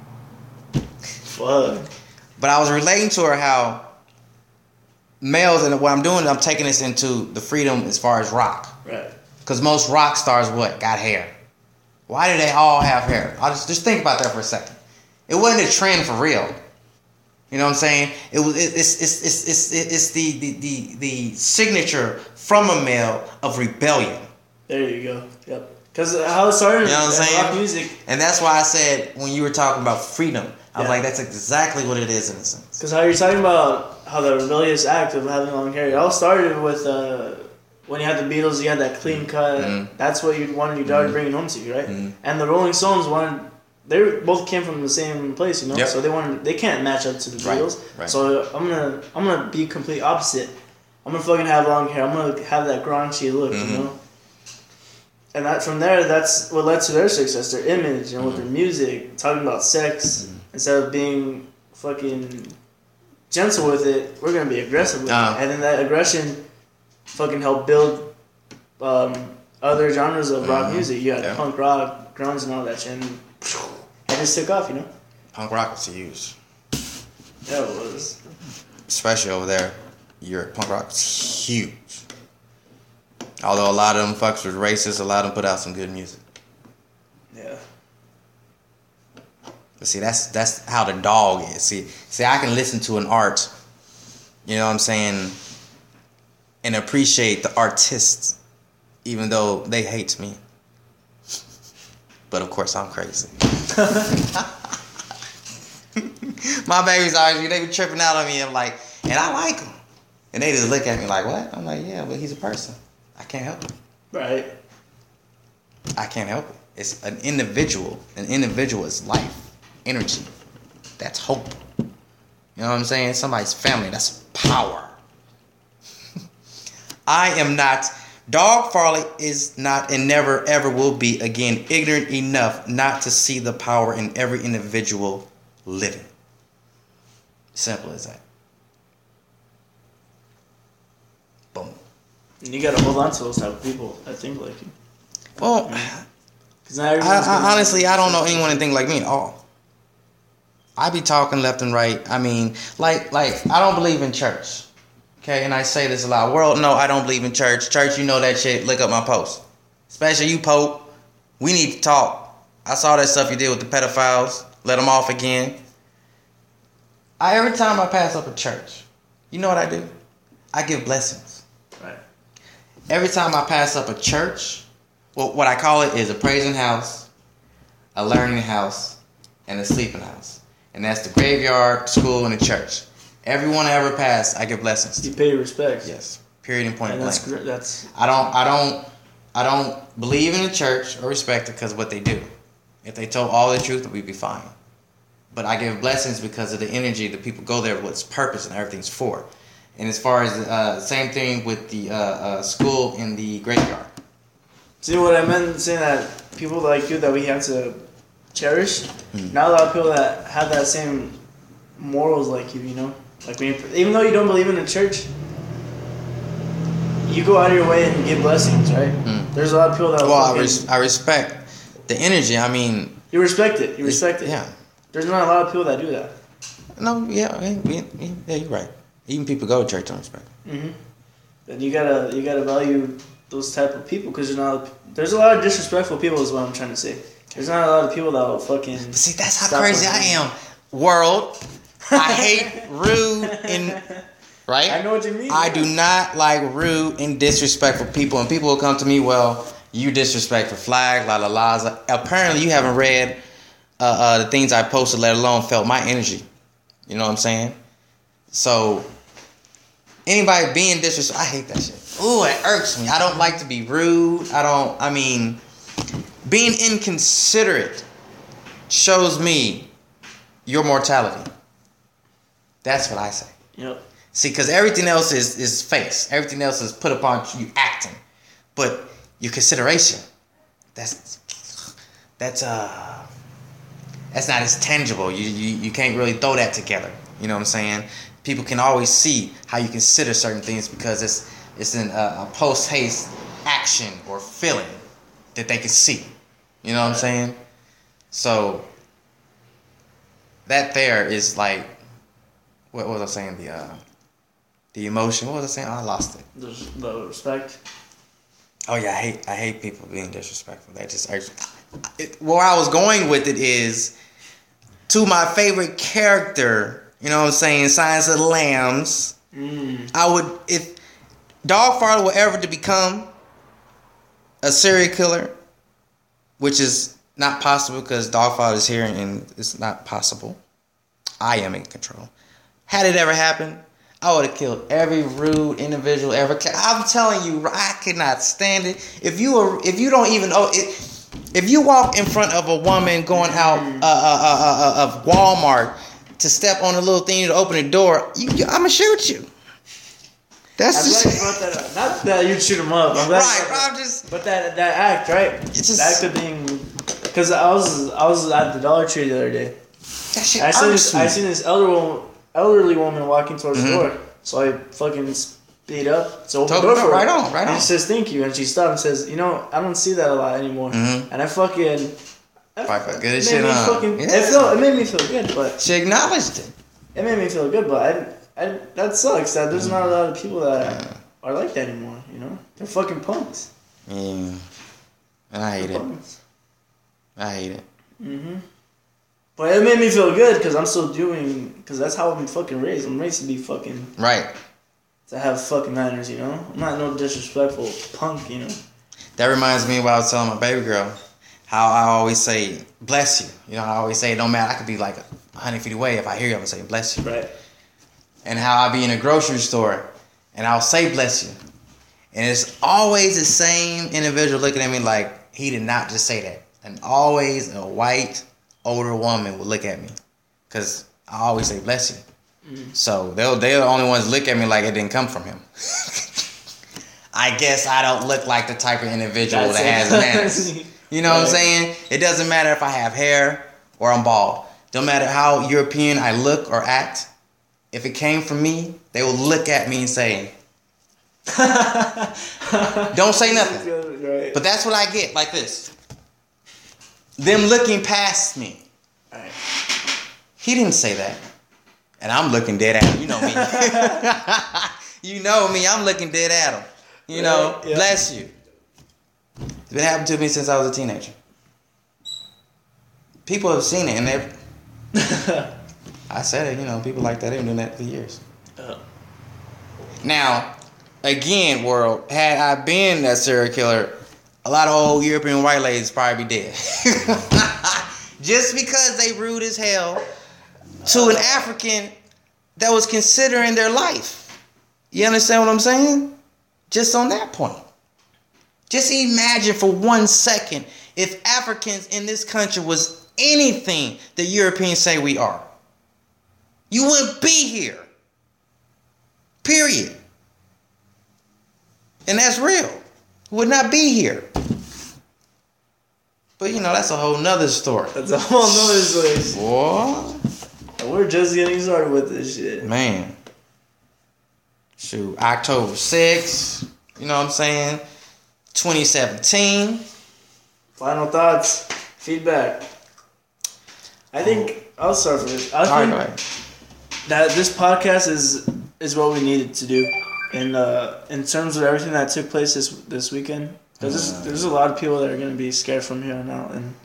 Fuck. But I was relating to her how males, and what I'm doing, I'm taking this into the freedom as far as rock. Right. Because most rock stars, what? Got hair. Why do they all have hair? I'll just, just think about that for a second. It wasn't a trend for real. You know what I'm saying? It was. It, it's. It's. It's. It's. It's the, the. The. The signature from a male of rebellion. There you go. Yep. Because how it started. You know what I'm saying? Rock music. And that's why I said when you were talking about freedom, I was yeah. like, that's exactly what it is in a sense. Because how you're talking about how the rebellious act of having long hair, it all started with uh, when you had the Beatles. You had that clean cut. Mm-hmm. That's what you wanted your daughter mm-hmm. bringing home to you, right? Mm-hmm. And the Rolling Stones wanted. They both came from the same place, you know. Yep. So they wanted, they can't match up to the Beatles. Right, right. So I'm gonna, I'm gonna be complete opposite. I'm gonna fucking have long hair. I'm gonna have that grungy look, mm-hmm. you know. And that from there, that's what led to their success, their image, and mm-hmm. with their music, talking about sex mm-hmm. instead of being fucking gentle with it. We're gonna be aggressive with uh-huh. it, and then that aggression fucking helped build um, other genres of rock Mhm. music. You had Yeah. punk rock, grunge, and all that shit. And it just took off, you know? Punk rock was huge. Yeah, it was. Especially over there. Europe. Punk rock was huge. Although a lot of them fucks was racist, a lot of them put out some good music. Yeah. But see, that's that's how the dog is. See, see, I can listen to an art, you know what I'm saying, and appreciate the artists, even though they hate me. But of course, I'm crazy. My babies always, they be tripping out on me. I'm like, and I like them. And they just look at me like, what? I'm like, yeah, but he's a person. I can't help it. Right. I can't help it. It's an individual. An individual is life, energy. That's hope. You know what I'm saying? Somebody's family. That's power. I am not. Dog Farley is not and never ever will be again ignorant enough not to see the power in every individual living. Simple as that. Boom. And you gotta hold on to those type of people that think like you. Well, Cause not I, everyone's gonna- I, honestly, I don't know anyone that think like me at all. I be talking left and right. I mean, like, like I don't believe in church. Okay, and I say this a lot. World, no, I don't believe in church. Church, you know that shit. Look up my post. Especially you, Pope. We need to talk. I saw that stuff you did with the pedophiles. Let them off again. I every time I pass up a church, you know what I do? I give blessings. Right. Every time I pass up a church, well, what I call it is a praising house, a learning house, and a sleeping house. And that's the graveyard, school, and the church. Everyone I ever pass, I give blessings to. You pay your respects. Yes. Period and point And blank. that's gr- that's I don't I don't I don't believe in the church or respect it because of what they do. If they told all the truth, we'd be fine. But I give blessings because of the energy the people go there, what's purpose and everything's for. And as far as uh same thing with the uh, uh school in the graveyard. see what I meant saying that people like you that we have to cherish. Hmm. Not a lot of people that have that same morals like you, you know. Like when you, even though you don't believe in the church, you go out of your way and give blessings, right? Mm. There's a lot of people that Well, I, fucking- res- I respect the energy. I mean, you respect it. You respect it. yeah. There's not a lot of people that do that. No, yeah, yeah, yeah, yeah, you're right. Even people go to church don't respect. Mm-hmm. And you gotta you gotta value those type of people because there's not there's a lot of disrespectful people is what I'm trying to say. There's not a lot of people that will fucking. But see, that's how stop crazy I listening. am. World, I hate rude and right. I know what you mean. I do not like rude and disrespectful people, and people will come to me. Well, you disrespectful flag, la la la. Apparently, you haven't read uh, uh, the things I posted, let alone felt my energy. You know what I'm saying? So anybody being disrespectful, I hate that shit. Ooh, it irks me. I don't like to be rude. I don't. I mean, being inconsiderate shows me your mortality. That's what I say. Yep. See, because everything else is is face. Everything else is put upon you acting, but your consideration, that's that's uh that's not as tangible. You you you can't really throw that together. You know what I'm saying? People can always see how you consider certain things because it's it's in a, a post haste action or feeling that they can see. You know what I'm saying? So that there is like, what, what was I saying? The uh, the emotion. What was I saying? Oh, I lost it. The, the respect. Oh yeah, I hate I hate people being disrespectful. That just irks me. It, where I was going with it is to my favorite character. You know what I'm saying? Silence of the Lambs. Mm. I would if Dog Farley were ever to become a serial killer, which is not possible because Dog Farley is here and it's not possible. I am in control. Had it ever happened, I would have killed every rude individual ever. I'm telling you, I cannot stand it. If you are, if you don't even know it, if you walk in front of a woman going out uh, uh, uh, uh, of Walmart to step on a little thing to open the door, you, you, I'm gonna shoot you. That's I'm just glad you brought that up. Not that you'd shoot him up. I'm glad you right. brought that I'm up. just But that that act, right? It's just- the act of being. Because I was I was at the Dollar Tree the other day. that shit I seen irks this me. I seen this elder woman, elderly woman walking towards Mhm. the door. So I fucking beat up. It's open Totally, door for her. right on, right and on. she says thank you, and she stopped and says, you know, I don't see that a lot anymore. Mm-hmm. And I fucking. Probably felt good it as made shit, me huh? fucking. Yeah. It felt. It made me feel good, but She acknowledged it. it made me feel good, but I, I that sucks. That there's not a lot of people that Yeah. are like that anymore. You know, they're fucking punks. Yeah. And I hate They're it. punks. I hate it. Mhm. But it made me feel good because I'm still doing. Because that's how I'm fucking raised. I'm raised to be fucking. Right. To have fucking manners, you know. I'm not no disrespectful punk, you know. That reminds me of what I was telling my baby girl. How I always say, bless you. You know, I always say, no matter, I could be like a hundred feet away. If I hear you, I'm going to say, bless you. Right. And how I be in a grocery store, and I'll say, bless you. And it's always the same individual looking at me like, he did not just say that. And always a white, older woman would look at me. Because I always say, bless you. Mm-hmm. So they'll, they're the only ones look at me like it didn't come from him. I guess I don't look like the type of individual That's that has manners. You know right. what I'm saying? It doesn't matter if I have hair or I'm bald. Don't matter how European I look or act. If it came from me, they will look at me and say, don't say nothing. Right. But that's what I get, like this. Them looking past me. Right. He didn't say that. And I'm looking dead at him. You know me. You know me. I'm looking dead at him. You know, right, yeah. Bless you. It's been happening to me since I was a teenager. People have seen it, and they're... I said it, you know, people like that, they've been doing that for years. Uh. Now, again, world, had I been that serial killer, a lot of old European white ladies probably be dead. Just because they rude as hell to an African that was considering their life. You understand what I'm saying? Just on that point. Just imagine for one second if Africans in this country was anything the Europeans say we are. You wouldn't be here. Period. And that's real. Would not be here. But you know, that's a whole nother story. That's a whole nother story. What? We're just getting started with this shit. Man. Shoot, October sixth. You know what I'm saying? twenty seventeen. Final thoughts. Feedback. I think I'll start with this. I All think right, go ahead. That this podcast is is what we needed to do, in uh, in terms of everything that took place this this weekend. Because there's, there's a lot of people that are gonna be scared from here on out, and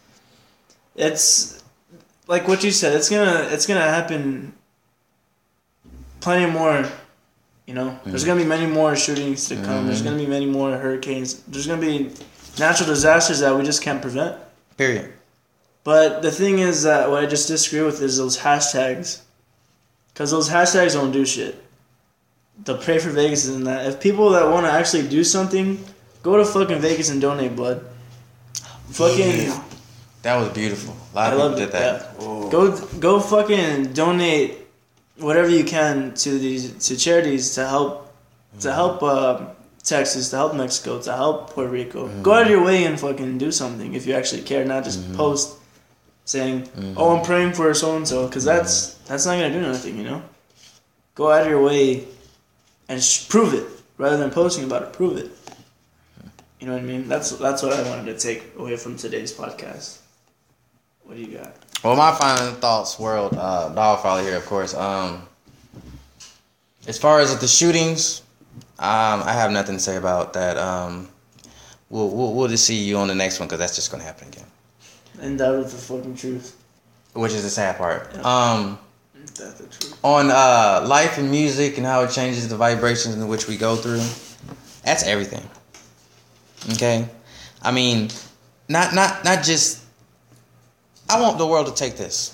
it's like what you said. It's gonna it's gonna happen. Plenty more. You know, mm-hmm. There's gonna be many more shootings to come. Mm-hmm. There's gonna be many more hurricanes. There's gonna be natural disasters that we just can't prevent. Period. But the thing is that what I just disagree with is those hashtags. Because those hashtags don't do shit. The Pray for Vegas and that. If people that want to actually do something, go to fucking Vegas and donate blood. Fucking. Yeah. That was beautiful. A lot I of people did that. Yeah. Go go fucking donate whatever you can to these to charities to help mm. to help uh, Texas, to help Mexico, to help Puerto Rico. Mm. Go out of your way and fucking do something if you actually care, not just mm-hmm. post saying, mm-hmm. "Oh, I'm praying for so and so," because that's that's not gonna do nothing, you know. Go out of your way and sh- prove it rather than posting about it. Prove it. You know what I mean? That's that's what I wanted to take away from today's podcast. What do you got? Well, my final thoughts, world, uh, dog follow here, of course. Um, as far as the shootings, um, I have nothing to say about that. Um, we'll, we'll we'll just see you on the next one because that's just gonna happen again. And that was the fucking truth. Which is the sad part. Yeah. Um, that's the truth. On uh, life and music and how it changes the vibrations in which we go through, that's everything. Okay, I mean, not not not just. I want the world to take this.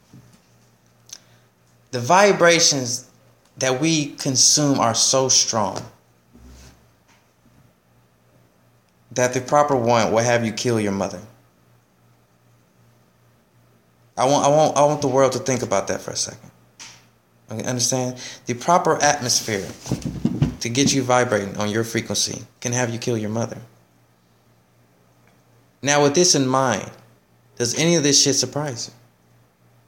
The vibrations that we consume are so strong that the proper one will have you kill your mother. I want I want I want the world to think about that for a second. Okay, understand? The proper atmosphere to get you vibrating on your frequency can have you kill your mother. Now, with this in mind, does any of this shit surprise you?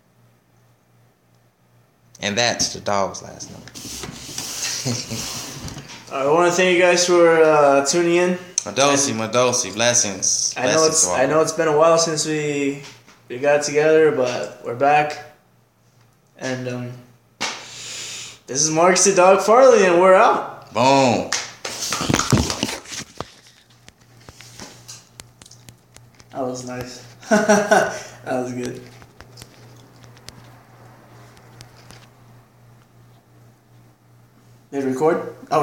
And that's the dog's last number. I want to thank you guys for uh, tuning in. Madosi, Madosi, blessings. I know blessings it's to all. I know it's been a while since we we got together, but we're back. And um, this is Marcus the Dog Farley, and we're out. Boom. That was nice. That was good. Did it record? Oh.